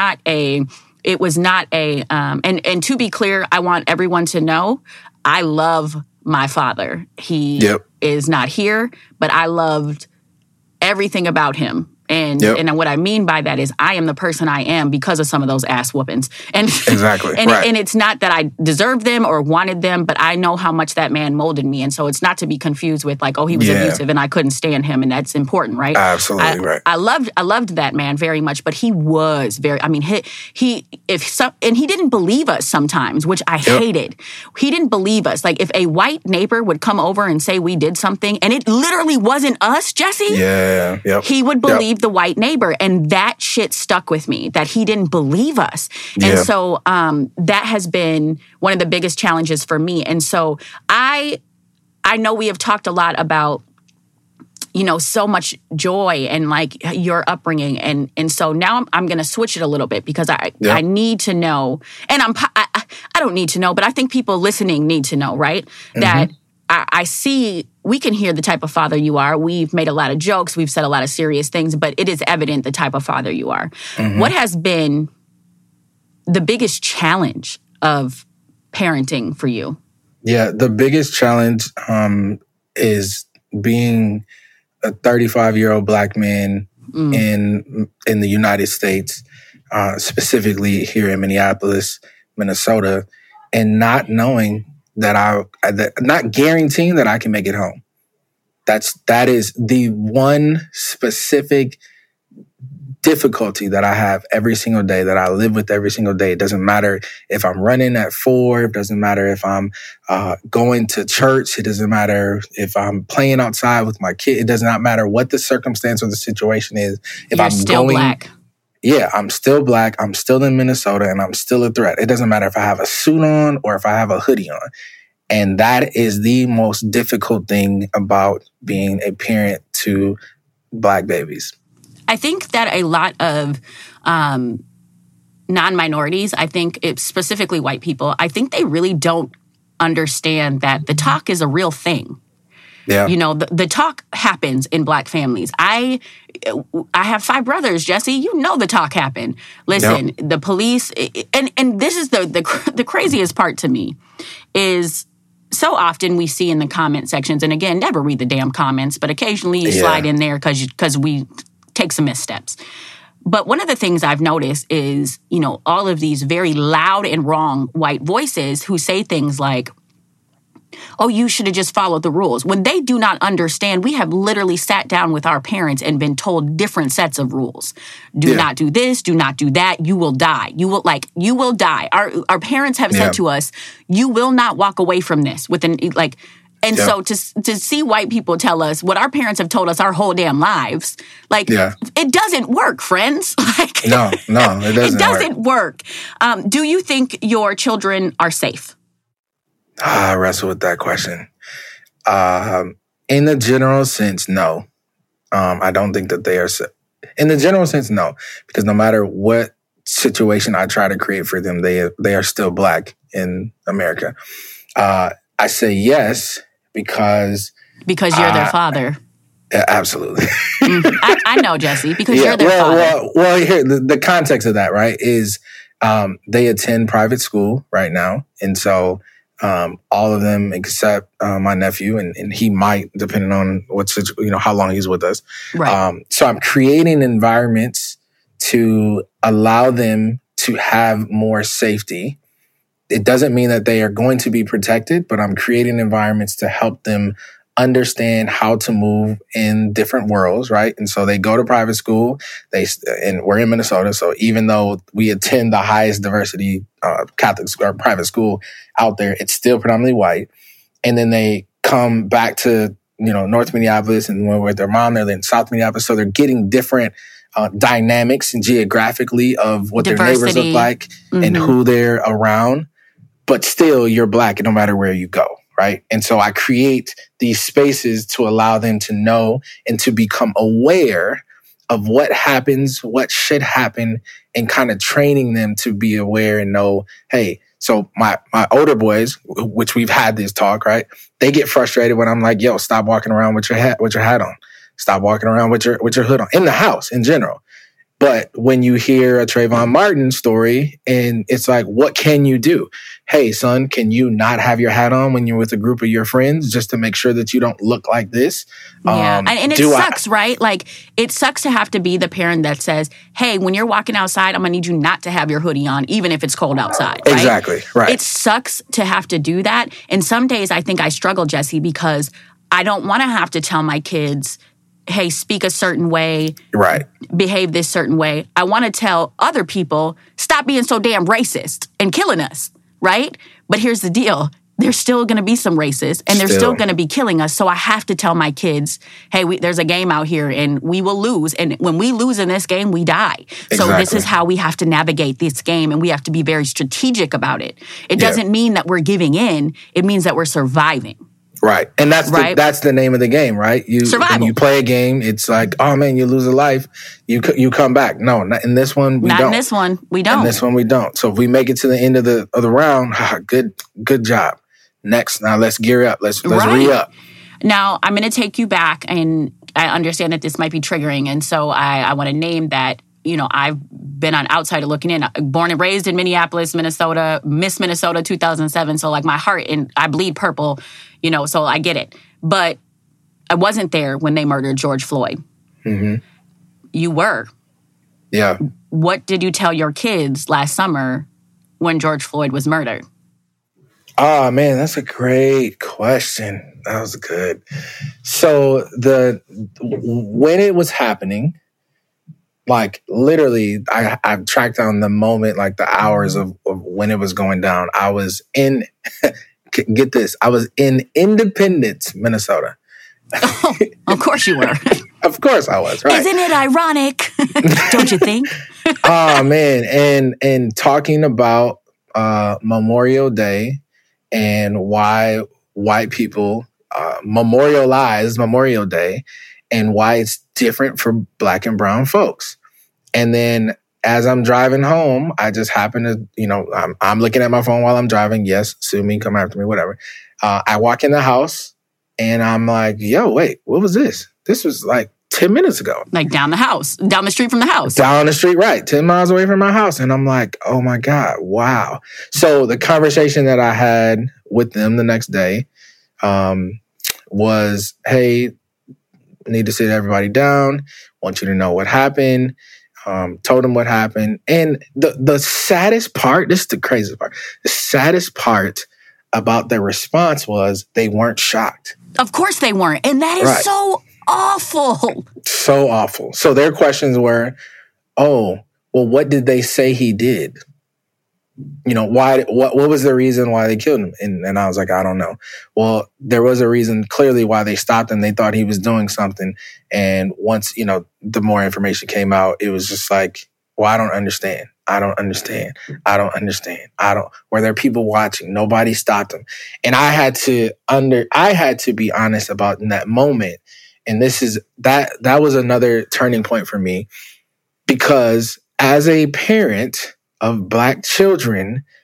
was not a. And to be clear, I want everyone to know I love my father. He is not here, but I loved everything about him. And what I mean by that is I am the person I am because of some of those ass whoopings. And exactly. And it's not that I deserved them or wanted them, but I know how much that man molded me. And so it's not to be confused with like, oh, he was abusive and I couldn't stand him. And that's important, right? Absolutely right. I loved that man very much, but he was very, I mean, he didn't believe us sometimes, which I hated. He didn't believe us. Like if a white neighbor would come over and say we did something and it literally wasn't us, Jesse. He would believe the white neighbor, and that shit stuck with me, that he didn't believe us. And so that has been one of the biggest challenges for me. And so I know we have talked a lot about, you know, so much joy and like your upbringing. And so now I'm going to switch it a little bit because I need to know, and I don't need to know, but I think people listening need to know, right? That I see, we can hear the type of father you are. We've made a lot of jokes. We've said a lot of serious things, but it is evident the type of father you are. What has been the biggest challenge of parenting for you? Yeah, the biggest challenge is being a 35-year-old Black man in the United States, specifically here in Minneapolis, Minnesota, and not knowing that not guaranteeing that I can make it home. That is the one specific difficulty that I have every single day, that I live with every single day. It doesn't matter if I'm running at 4. It doesn't matter if I'm going to church. It doesn't matter if I'm playing outside with my kid. It does not matter what the circumstance or the situation is. If You're still Black. Yeah, I'm still Black. I'm still in Minnesota, and I'm still a threat. It doesn't matter if I have a suit on or if I have a hoodie on. And that is the most difficult thing about being a parent to Black babies. I think that a lot of non-minorities, I think it's specifically white people, I think they really don't understand that the talk is a real thing. Yeah. You know, the talk happens in Black families. I have 5 brothers, Jesse. You know the talk happened. Listen, the police, and this is the craziest part to me, is so often we see in the comment sections, and again, never read the damn comments, but occasionally you slide in there because we take some missteps. But one of the things I've noticed is, you know, all of these very loud and wrong white voices who say things like, oh, you should have just followed the rules. When they do not understand, we have literally sat down with our parents and been told different sets of rules. Do not do this, do not do that. You will die. You will die. Our parents have said to us, you will not walk away from this so to see white people tell us what our parents have told us our whole damn lives, it doesn't work, friends. No, it doesn't. It doesn't work. Do you think your children are safe? I wrestle with that question. In the general sense, no. I don't think that they are safe. In the general sense, no. Because no matter what situation I try to create for them, they are still Black in America? I say yes because you're their father. Absolutely. I know, Jesse, because you're their father. Well, here, the context of that, right, is they attend private school right now. And so all of them except my nephew, and he might, depending on how long he's with us. Right. So I'm creating environments to allow them to have more safety. It doesn't mean that they are going to be protected, but I'm creating environments to help them understand how to move in different worlds, right? And so they go to private school. And we're in Minnesota, so even though we attend the highest diversity Catholic or private school out there, it's still predominantly white. And then they come back to North Minneapolis, and when we're with their mom, they're in South Minneapolis, so they're getting different dynamics and geographically of what diversity. Their neighbors look like and who they're around. But still, you're Black, no matter where you go. Right. And so I create these spaces to allow them to know and to become aware of what happens, what should happen, and kind of training them to be aware and know, hey, so my older boys, which we've had this talk, right? They get frustrated when I'm like, yo, stop walking around with your hat on. Stop walking around with your hood on in the house in general. But when you hear a Trayvon Martin story and it's like, what can you do? Hey, son, can you not have your hat on when you're with a group of your friends just to make sure that you don't look like this? Yeah. And it sucks, right? Like, it sucks to have to be the parent that says, hey, when you're walking outside, I'm going to need you not to have your hoodie on, even if it's cold outside. Right? Exactly. Right. It sucks to have to do that. And some days I think I struggle, Jesse, because I don't want to have to tell my kids, hey, speak a certain way, right? Behave this certain way. I want to tell other people, stop being so damn racist and killing us, right? But here's the deal. There's still going to be some racists, and they're still going to be killing us. So I have to tell my kids, hey, there's a game out here, and we will lose. And when we lose in this game, we die. Exactly. So this is how we have to navigate this game, and we have to be very strategic about it. It doesn't mean that we're giving in. It means that we're surviving. Right. And that's the name of the game, right? When you play a game, it's like, oh man, you lose a life, you come back. No, not in this one, we don't. Not in this one, we don't. In this one, we don't. So if we make it to the end of the round, good job. Next, now let's gear up. Let's re-up. Now, I'm going to take you back, and I understand that this might be triggering, and so I want to name that, I've been on outsider looking in. Born and raised in Minneapolis, Minnesota, Miss Minnesota 2007. So like my heart, and I bleed purple, so I get it. But I wasn't there when they murdered George Floyd. Mm-hmm. You were. Yeah. What did you tell your kids last summer when George Floyd was murdered? Oh, man, that's a great question. That was good. So when it was happening, like literally, I've tracked down the moment, like the hours of when it was going down. I was in, get this, I was in Independence, Minnesota. Oh, of course you were. Of course I was, right? Isn't it ironic? Don't you think? Oh, man. And talking about Memorial Day and why white people memorialize Memorial Day and why it's different for Black and brown folks. And then as I'm driving home, I just happen to, I'm looking at my phone while I'm driving. Yes, sue me, come after me, whatever. I walk in the house and I'm like, yo, wait, what was this? This was like 10 minutes ago. Like down the street from the house. Down the street, right. 10 miles away from my house. And I'm like, oh my God, wow. So the conversation that I had with them the next day was, hey, need to sit everybody down. Want you to know what happened. Told them what happened. And the saddest part, this is the craziest part. The saddest part about their response was they weren't shocked. Of course they weren't. And that is so awful. So awful. So their questions were, oh, well, what did they say he did? Why? What was the reason why they killed him? And I was like, I don't know. Well, there was a reason clearly why they stopped him. They thought he was doing something. And once, the more information came out, it was just like, well, I don't understand. Were there people watching? Nobody stopped him. And I had to be honest about in that moment. And that was another turning point for me, because as a parent of Black children,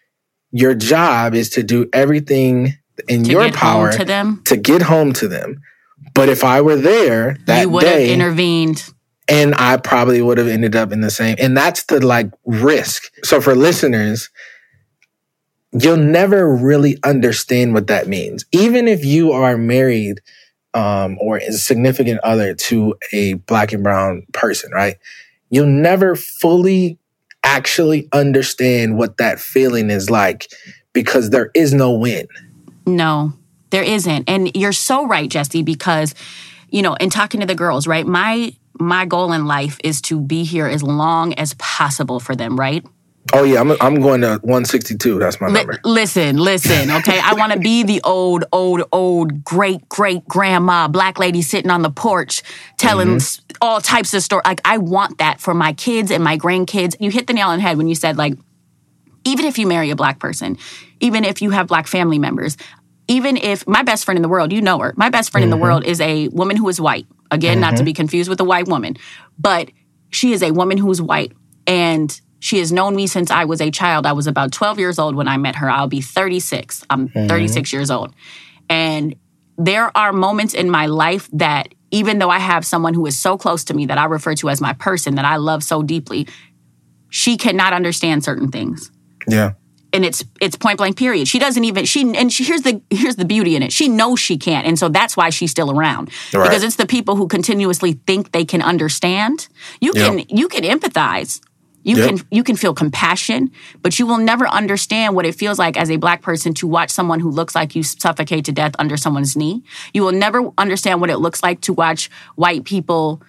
your job is to do everything in your power to get home to them. But if I were there that day, you would have intervened. And I probably would have ended up in the same. And that's the risk. So for listeners, you'll never really understand what that means. Even if you are married or a significant other to a Black and brown person, right? You'll never fully actually understand what that feeling is like because there is no win. No, there isn't. And you're so right, Jesse, because, in talking to the girls, right? My goal in life is to be here as long as possible for them, right? Oh, yeah. I'm going to 162. That's my number. Listen, okay? I want to be the old, great-grandma, Black lady sitting on the porch telling all types of stories. I want that for my kids and my grandkids. You hit the nail on the head when you said, even if you marry a Black person, even if you have Black family members, even if my best friend in the world, you know her, my best friend in the world is a woman who is white. Again, not to be confused with a white woman, but she is a woman who is white. And she has known me since I was a child. I was about 12 years old when I met her. I'll be 36. I'm 36 years old. And there are moments in my life that even though I have someone who is so close to me that I refer to as my person that I love so deeply, she cannot understand certain things. Yeah. And it's point blank period. She doesn't even, here's the beauty in it. She knows she can't. And so that's why she's still around. Right. Because it's the people who continuously think they can understand. You can empathize. You can feel compassion, but you will never understand what it feels like as a Black person to watch someone who looks like you suffocate to death under someone's knee. You will never understand what it looks like to watch white people,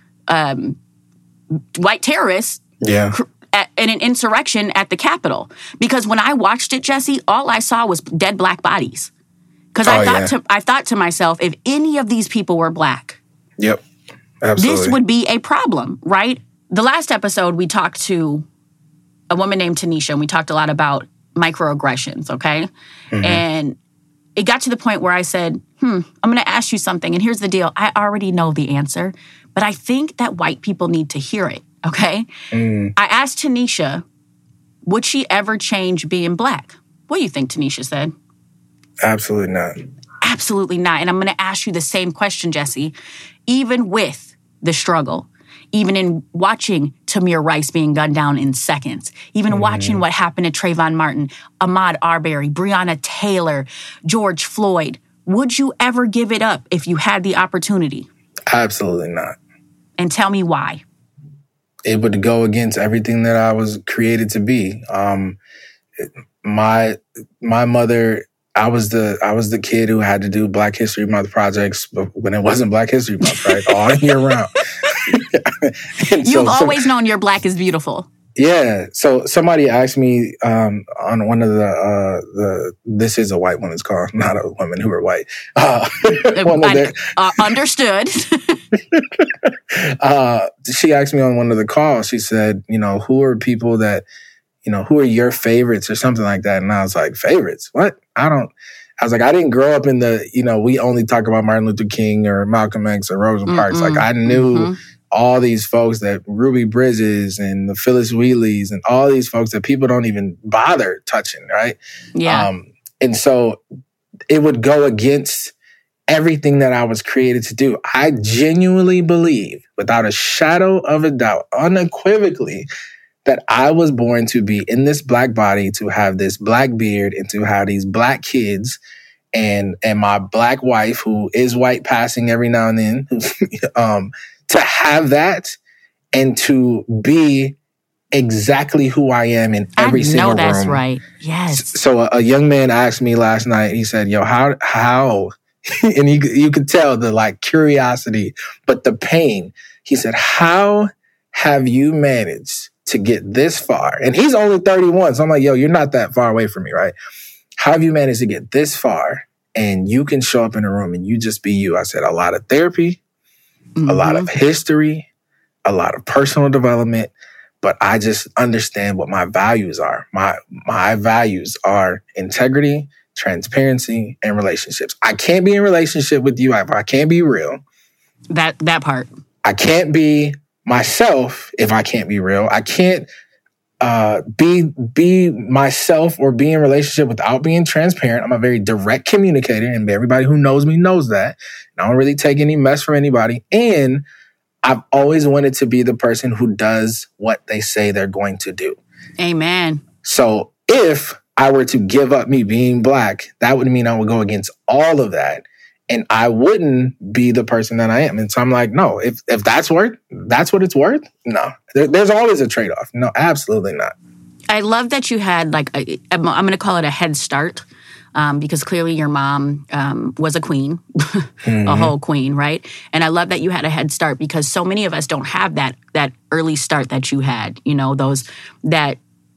white terrorists, in an insurrection at the Capitol. Because when I watched it, Jesse, all I saw was dead Black bodies. Because I thought to myself, if any of these people were Black, yep, absolutely, this would be a problem, right? The last episode, we talked to a woman named Tanisha, and we talked a lot about microaggressions, okay? And it got to the point where I said, I'm going to ask you something, and here's the deal. I already know the answer, but I think that white people need to hear it, okay? I asked Tanisha, would she ever change being Black? What do you think Tanisha said? Absolutely not. Absolutely not. And I'm going to ask you the same question, Jesse. Even with the struggle, even in watching Tamir Rice being gunned down in seconds, even watching what happened to Trayvon Martin, Ahmaud Arbery, Breonna Taylor, George Floyd, would you ever give it up if you had the opportunity? Absolutely not. And tell me why. It would go against everything that I was created to be. My mother, I was the kid who had to do Black History Month projects when it wasn't Black History Month, right? All year round. You've always known your Black is beautiful. Yeah. So somebody asked me on one of the this is a white woman's call, not a woman who are white. Understood. She asked me on one of the calls. She said, who are people that, who are your favorites or something like that? And I was like, favorites? What? I was like, I didn't grow up in the, we only talk about Martin Luther King or Malcolm X or Rosa Parks. Like I knew all these folks that Ruby Bridges and the Phyllis Wheatleys and all these folks that people don't even bother touching, right? Yeah. And so it would go against everything that I was created to do. I genuinely believe, without a shadow of a doubt, unequivocally, that I was born to be in this Black body, to have this Black beard, and to have these Black kids, and my Black wife, who is white passing every now and then, to have that and to be exactly who I am in every single room. I know that's right. Yes. So a young man asked me last night, he said, yo, how? And you could tell the curiosity, but the pain. He said, how have you managed to get this far? And he's only 31. So I'm like, yo, you're not that far away from me, right? How have you managed to get this far and you can show up in a room and you just be you? I said, a lot of therapy, a lot of history, a lot of personal development, but I just understand what my values are. My values are integrity, transparency, and relationships. I can't be in relationship with you if I can't be real. That part. I can't be myself if I can't be real. I can't be myself or be in relationship without being transparent. I'm a very direct communicator, and everybody who knows me knows that. I don't really take any mess from anybody. And I've always wanted to be the person who does what they say they're going to do. Amen. So if I were to give up me being Black, that would mean I would go against all of that. And I wouldn't be the person that I am. And so I'm like, no, if that's what it's worth, no. There's always a trade-off. No, absolutely not. I love that you had I'm going to call it a head start, because clearly your mom was a queen, a whole queen, right? And I love that you had a head start, because so many of us don't have that early start that you had, that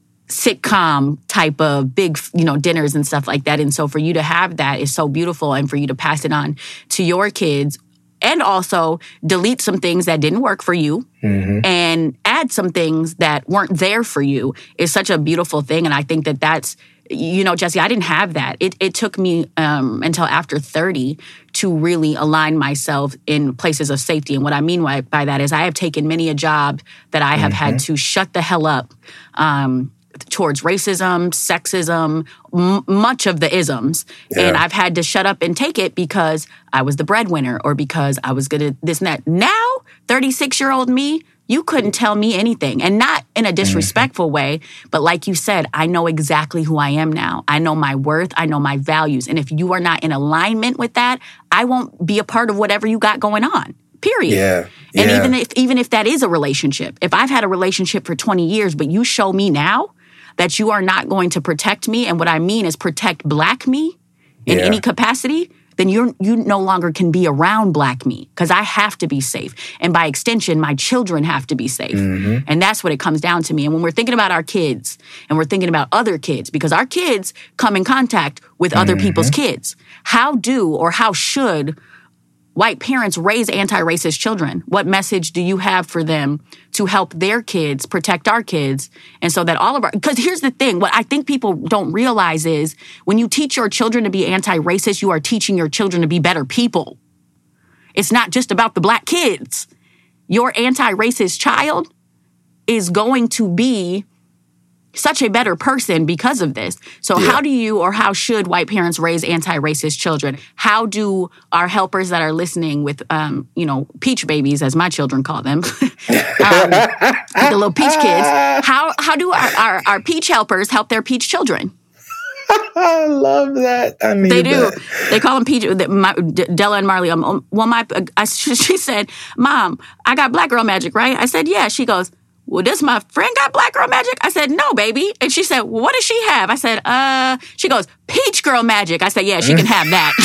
sitcom type of big, dinners and stuff like that. And so for you to have that is so beautiful, and for you to pass it on to your kids, and also delete some things that didn't work for you and add some things that weren't there for you is such a beautiful thing. And I think that's, Jesse, I didn't have that. It took me until after 30 to really align myself in places of safety. And what I mean by that is I have taken many a job that I have had to shut the hell up towards racism, sexism, much of the isms. Yeah. And I've had to shut up and take it because I was the breadwinner, or because I was good at this and that. Now, 36-year-old me, you couldn't tell me anything. And not in a disrespectful way, but like you said, I know exactly who I am now. I know my worth. I know my values. And if you are not in alignment with that, I won't be a part of whatever you got going on. Period. Yeah. And even if that is a relationship, if I've had a relationship for 20 years, but you show me now that you are not going to protect me, and what I mean is protect Black me in any capacity, then you no longer can be around Black me, because I have to be safe. And by extension, my children have to be safe. And that's what it comes down to me. And when we're thinking about our kids, and we're thinking about other kids, because our kids come in contact with other people's kids, how should white parents raise anti-racist children? What message do you have for them to help their kids protect our kids? And so that because here's the thing, what I think people don't realize is when you teach your children to be anti-racist, you are teaching your children to be better people. It's not just about the Black kids. Your anti-racist child is going to be such a better person because of this. So how should white parents raise anti-racist children? How do our helpers that are listening with, peach babies, as my children call them, the little peach kids, how do our peach helpers help their peach children? I love that. They do. They call them peach. Della and Marley. She said, "Mom, I got Black girl magic, right?" I said, "Yeah." She goes, "Well, does my friend got Black girl magic?" I said, "No, baby." And she said, "Well, what does she have?" I said, she goes, "Peach girl magic." I said, "Yeah, she can have that."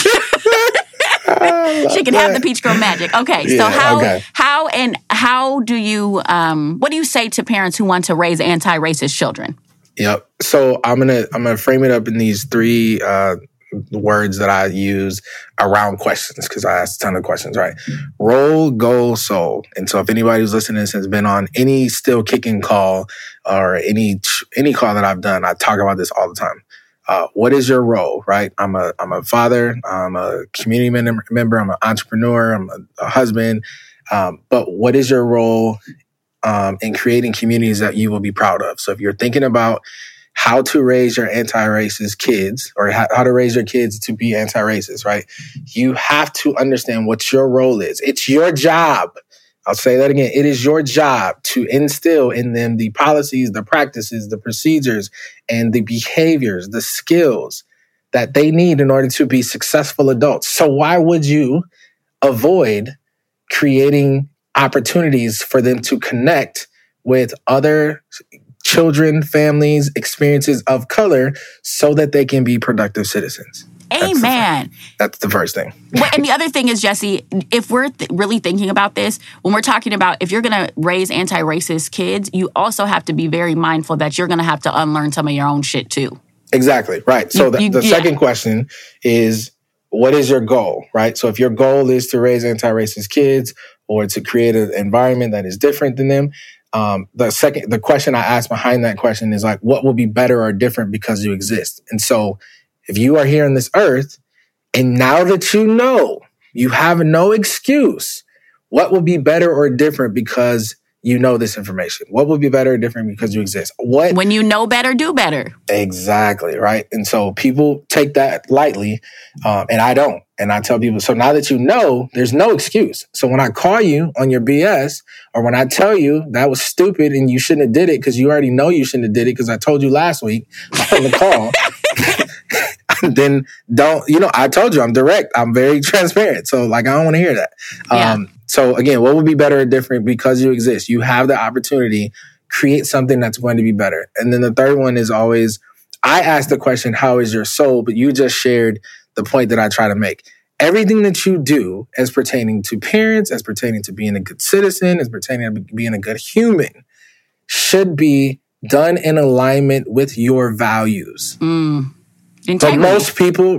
She can have the peach girl magic. Okay. So how do you, what do you say to parents who want to raise anti-racist children? Yep. So I'm gonna frame it up in these three words that I use around questions, because I asked a ton of questions, right? Role, goal, soul. And so if anybody who's listening to this has been on any Still Kicking call or any call that I've done, I talk about this all the time. What is your role, right? I'm a father, I'm a community member, I'm an entrepreneur, I'm a husband. But what is your role in creating communities that you will be proud of? So if you're thinking about how to raise your anti-racist kids, or how to raise your kids to be anti-racist, right? You have to understand what your role is. It's your job. I'll say that again. It is your job to instill in them the policies, the practices, the procedures, and the behaviors, the skills that they need in order to be successful adults. So why would you avoid creating opportunities for them to connect with other children, families, experiences of color, so that they can be productive citizens? Amen. That's the first thing. And the other thing is, Jesse, if we're really thinking about this, when we're talking about if you're going to raise anti-racist kids, you also have to be very mindful that you're going to have to unlearn some of your own shit too. Exactly. Right. So the second question is, what is your goal, right? So if your goal is to raise anti-racist kids or to create an environment that is different than them, the question I ask behind that question is like, what will be better or different because you exist? And so if you are here on this earth, and now that you know, you have no excuse, what will be better or different because you know this information? What would be better or different because you exist? What? When you know better, do better. Exactly, right? And so people take that lightly, and I don't. And I tell people, so now that you know, there's no excuse. So when I call you on your BS, or when I tell you that was stupid and you shouldn't have did it because you already know you shouldn't have did it because I told you last week on the call, then don't, I told you I'm direct. I'm very transparent. So like, I don't want to hear that. Yeah. So again, what would be better or different because you exist? You have the opportunity, create something that's going to be better. And then the third one is always, I ask the question, how is your soul? But you just shared the point that I try to make. Everything that you do as pertaining to parents, as pertaining to being a good citizen, as pertaining to being a good human, should be done in alignment with your values. But most people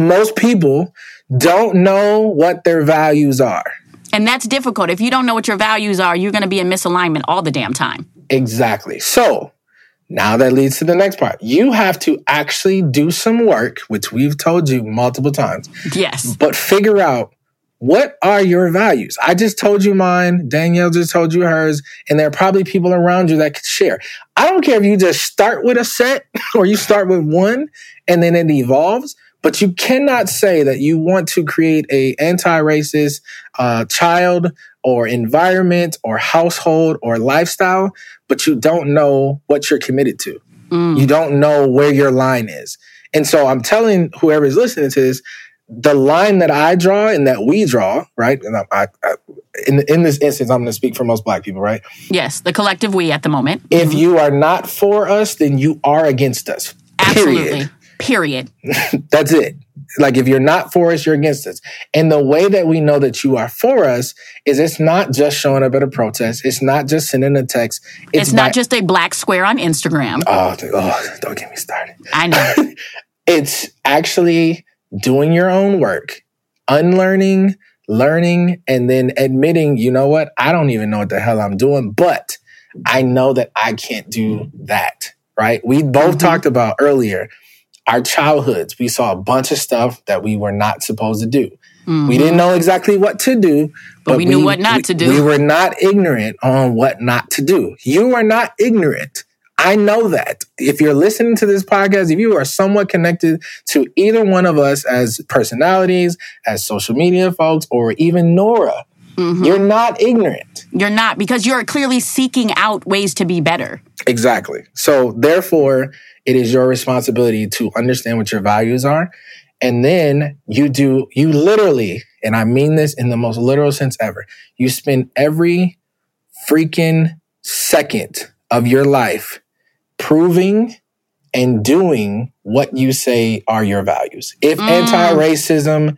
don't know what their values are. And that's difficult. If you don't know what your values are, you're going to be in misalignment all the damn time. Exactly. So now that leads to the next part. You have to actually do some work, which we've told you multiple times. Yes. But figure out, what are your values? I just told you mine. Danielle just told you hers. And there are probably people around you that could share. I don't care if you just start with a set or you start with one and then it evolves. But you cannot say that you want to create a anti-racist child or environment or household or lifestyle, but you don't know what you're committed to. You don't know where your line is. And so I'm telling whoever is listening to this, the line that I draw and that we draw, right? And in this instance, I'm going to speak for most Black people, right? Yes, the collective we at the moment. If you are not for us, then you are against us. Absolutely. Period. That's it. Like, if you're not for us, you're against us. And the way that we know that you are for us is it's not just showing up at a protest. It's not just sending a text. It's not just a black square on Instagram. Oh, don't get me started. I know. It's actually doing your own work, unlearning, learning, and then admitting, you know what? I don't even know what the hell I'm doing, but I know that I can't do that, right? We both talked about earlier our childhoods. We saw a bunch of stuff that we were not supposed to do. We didn't know exactly what to do, but we knew what not to do. We were not ignorant on what not to do. You are not ignorant. I know that. If you're listening to this podcast, if you are somewhat connected to either one of us as personalities, as social media folks, or even Nora, you're not ignorant. You're not, because you're clearly seeking out ways to be better. Exactly. So therefore, it is your responsibility to understand what your values are. And then you literally, and I mean this in the most literal sense ever, you spend every freaking second of your life proving and doing what you say are your values. If anti-racism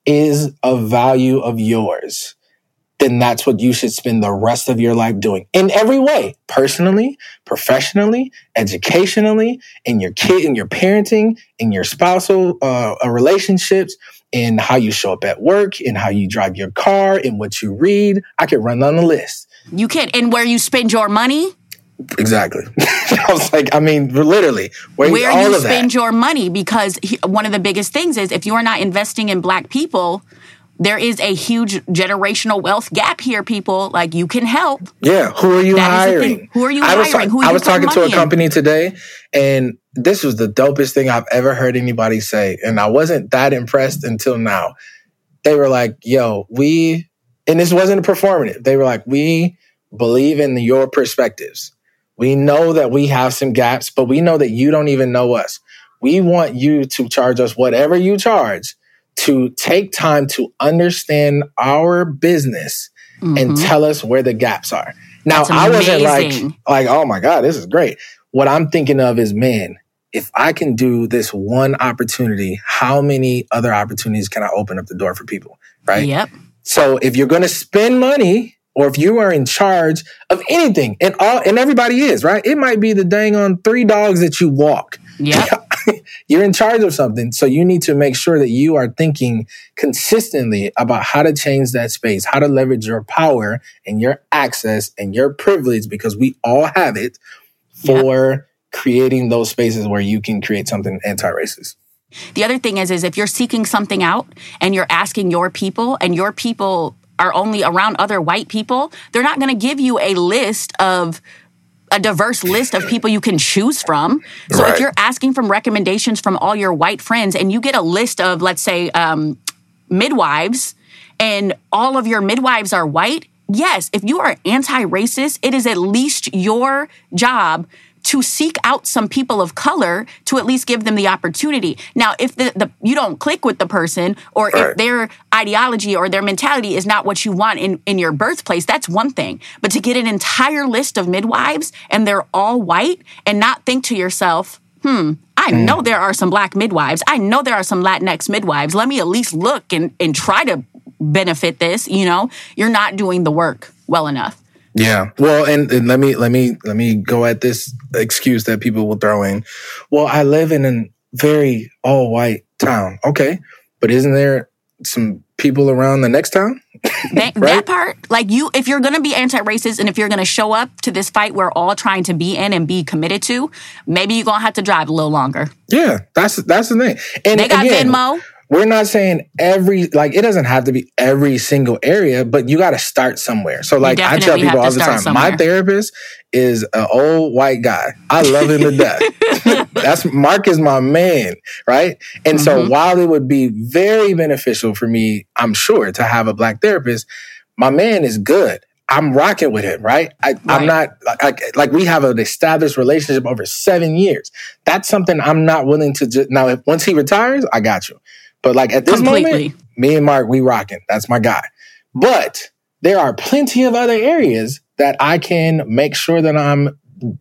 is a value of yours, then that's what you should spend the rest of your life doing in every way, personally, professionally, educationally, in your parenting, in your spousal relationships, in how you show up at work, in how you drive your car, in what you read. I could run down the list. You can, and where you spend your money. Exactly. I was like, I mean, literally, where you spend your money, because one of the biggest things is if you are not investing in Black people, there is a huge generational wealth gap here, people. Like, you can help. Yeah. Who are you hiring? Who are you hiring? I was talking to a company today, and this was the dopest thing I've ever heard anybody say. And I wasn't that impressed until now. They were like, yo, and this wasn't a performative. They were like, we believe in your perspectives. We know that we have some gaps, but we know that you don't even know us. We want you to charge us whatever you charge to take time to understand our business and tell us where the gaps are. Now, I wasn't like, oh my God, this is great. What I'm thinking of is, man, if I can do this one opportunity, how many other opportunities can I open up the door for people, right? Yep. So if you're going to spend money, or if you are in charge of anything, and everybody is, right? It might be the dang on 3 dogs that you walk. Yeah. You're in charge of something. So you need to make sure that you are thinking consistently about how to change that space, how to leverage your power and your access and your privilege, because we all have it, for creating those spaces where you can create something anti-racist. The other thing is if you're seeking something out and you're asking your people, and your people are only around other white people, they're not going to give you a diverse list of people you can choose from. So if you're asking for recommendations from all your white friends and you get a list of, let's say, midwives, and all of your midwives are white, yes, if you are anti-racist, it is at least your job to seek out some people of color to at least give them the opportunity. Now, if you don't click with the person, or if their ideology or their mentality is not what you want in your birthplace, that's one thing. But to get an entire list of midwives and they're all white and not think to yourself, I know there are some Black midwives. I know there are some Latinx midwives. Let me at least look and try to benefit this. You're not doing the work well enough. Yeah. Well, and let me go at this excuse that people will throw in. Well, I live in a very all white town. Okay. But isn't there some people around the next town? That part, if you're going to be anti-racist and if you're going to show up to this fight we're all trying to be in and be committed to, maybe you're going to have to drive a little longer. Yeah. That's the thing. And they got Venmo. We're not saying it doesn't have to be every single area, but you got to start somewhere. So I tell people all the time, my therapist is an old white guy. I love him to death. Mark is my man, right? And so while it would be very beneficial for me, I'm sure, to have a Black therapist, my man is good. I'm rocking with him, right? I'm not, we have an established relationship over 7 years. That's something I'm not willing to just, now, once he retires, I got you. But at this moment, me and Mark, we rocking. That's my guy. But there are plenty of other areas that I can make sure that I'm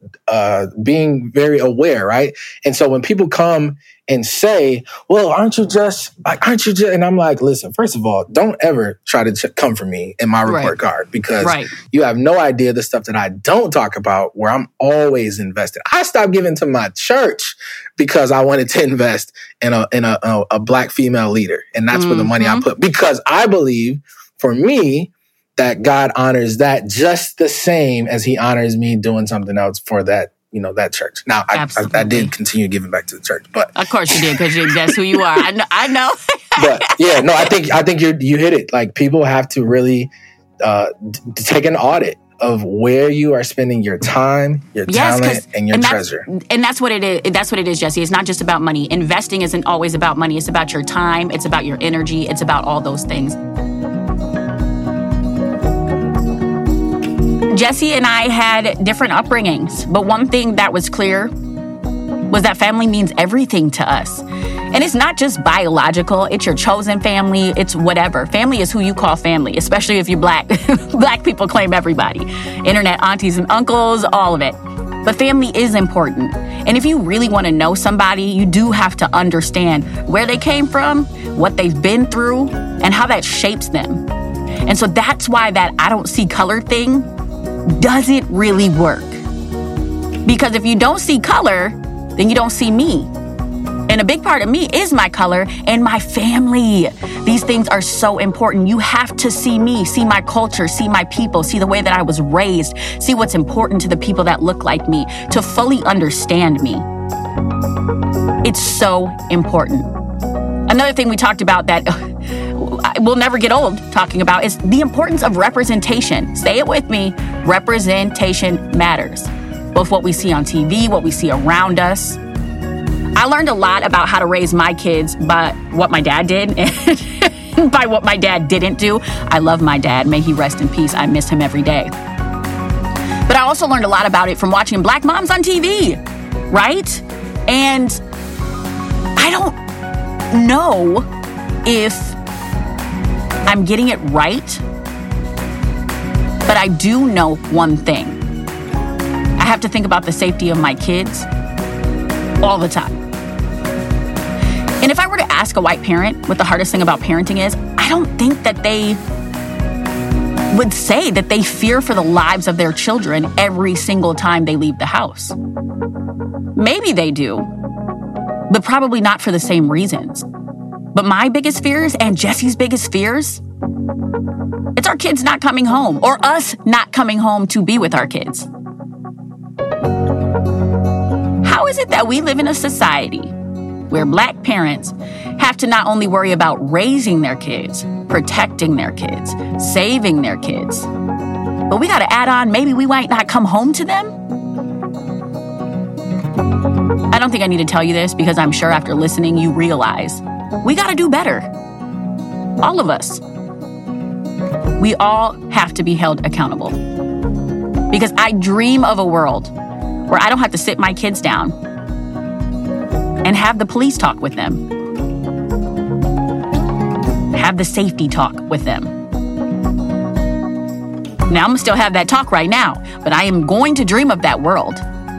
being very aware, right? And so when people come and say, well, aren't you just, and I'm like, listen, first of all, don't ever try to come for me in my report card, because you have no idea the stuff that I don't talk about where I'm always invested. I stopped giving to my church because I wanted to invest in a Black female leader. And that's where the money I put, because I believe, for me, that God honors that just the same as he honors me doing something else for that, that church. Now, I did continue giving back to the church, but of course you did, because that's who you are. I know. But yeah, no, I think you hit it. People have to really take an audit of where you are spending your time, your talent, and your treasure. And that's what it is. That's what it is, Jesse. It's not just about money. Investing isn't always about money. It's about your time. It's about your energy. It's about all those things. Jesse and I had different upbringings, but one thing that was clear was that family means everything to us. And it's not just biological, it's your chosen family, it's whatever. Family is who you call family, especially if you're Black. Black people claim everybody. Internet aunties and uncles, all of it. But family is important. And if you really want to know somebody, you do have to understand where they came from, what they've been through, and how that shapes them. And so that's why that I don't see color thing doesn't really work. Because if you don't see color, then you don't see me. And a big part of me is my color and my family. These things are so important. You have to see me, see my culture, see my people, see the way that I was raised, see what's important to the people that look like me, to fully understand me. It's so important. Another thing we talked about that we'll never get old talking about is the importance of representation. Say it with me. Representation matters. Both what we see on TV, what we see around us. I learned a lot about how to raise my kids by what my dad did and by what my dad didn't do. I love my dad. May he rest in peace. I miss him every day. But I also learned a lot about it from watching Black moms on TV, right? And I don't know if I'm getting it right, but I do know one thing. I have to think about the safety of my kids all the time. And if I were to ask a white parent what the hardest thing about parenting is, I don't think that they would say that they fear for the lives of their children every single time they leave the house. Maybe they do, but probably not for the same reasons. But my biggest fears and Jesse's biggest fears, it's our kids not coming home or us not coming home to be with our kids. How is it that we live in a society where Black parents have to not only worry about raising their kids, protecting their kids, saving their kids. But we got to add on, maybe we might not come home to them. I don't think I need to tell you this because I'm sure after listening, you realize we got to do better. All of us. We all have to be held accountable. Because I dream of a world where I don't have to sit my kids down and have the police talk with them. Have the safety talk with them. Now, I'm going to still have that talk right now, but I am going to dream of that world.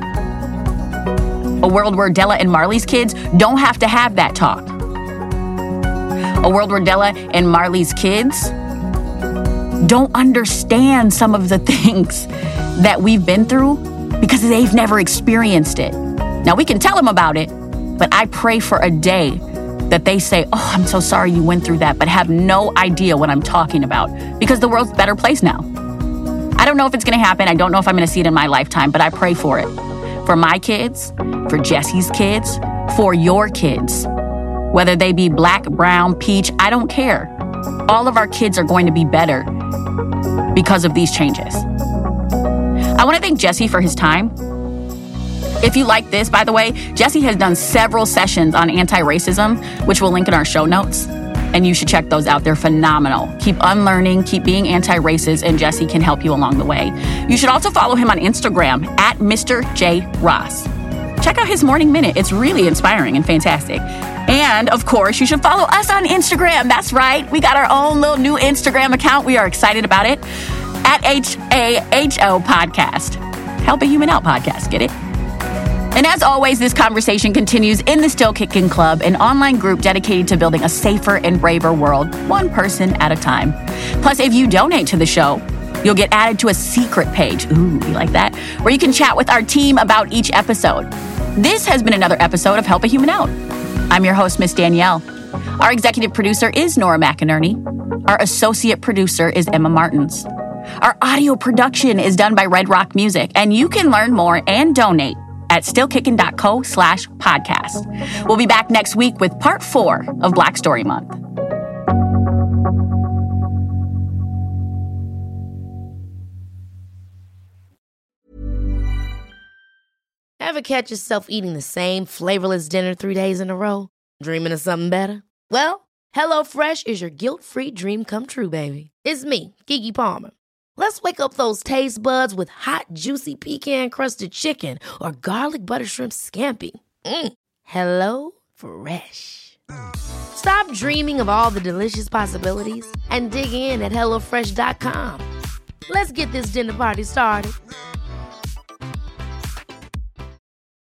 A world where Della and Marley's kids don't have to have that talk. A world where Della and Marley's kids don't understand some of the things that we've been through because they've never experienced it. Now, we can tell them about it, but I pray for a day that they say, oh, I'm so sorry you went through that, but have no idea what I'm talking about because the world's a better place now. I don't know if it's going to happen. I don't know if I'm going to see it in my lifetime, but I pray for it. For my kids, for Jesse's kids, for your kids. Whether they be black, brown, peach, I don't care. All of our kids are going to be better because of these changes. I want to thank Jesse for his time. If you like this, by the way, Jesse has done several sessions on anti-racism, which we'll link in our show notes. And you should check those out. They're phenomenal. Keep unlearning, keep being anti-racist, and Jesse can help you along the way. You should also follow him on Instagram at Mr. J. Ross. Check out his Morning Minute. It's really inspiring and fantastic. And, of course, you should follow us on Instagram. That's right. We got our own little new Instagram account. We are excited about it. At HAHO Podcast. Help a Human Out Podcast. Get it? And as always, this conversation continues in the Still Kickin' Club, an online group dedicated to building a safer and braver world, one person at a time. Plus, if you donate to the show, you'll get added to a secret page. Ooh, you like that? Where you can chat with our team about each episode. This has been another episode of Help a Human Out. I'm your host, Miss Danielle. Our executive producer is Nora McInerney. Our associate producer is Emma Martins. Our audio production is done by Red Rock Music, and you can learn more and donate at stillkickin.co/podcast. We'll be back next week with part 4 of Black Story Month. Ever catch yourself eating the same flavorless dinner 3 days in a row? Dreaming of something better? Well, HelloFresh is your guilt-free dream come true, baby. It's me, Keke Palmer. Let's wake up those taste buds with hot, juicy pecan-crusted chicken or garlic butter shrimp scampi. Hello Fresh. Stop dreaming of all the delicious possibilities and dig in at HelloFresh.com. Let's get this dinner party started.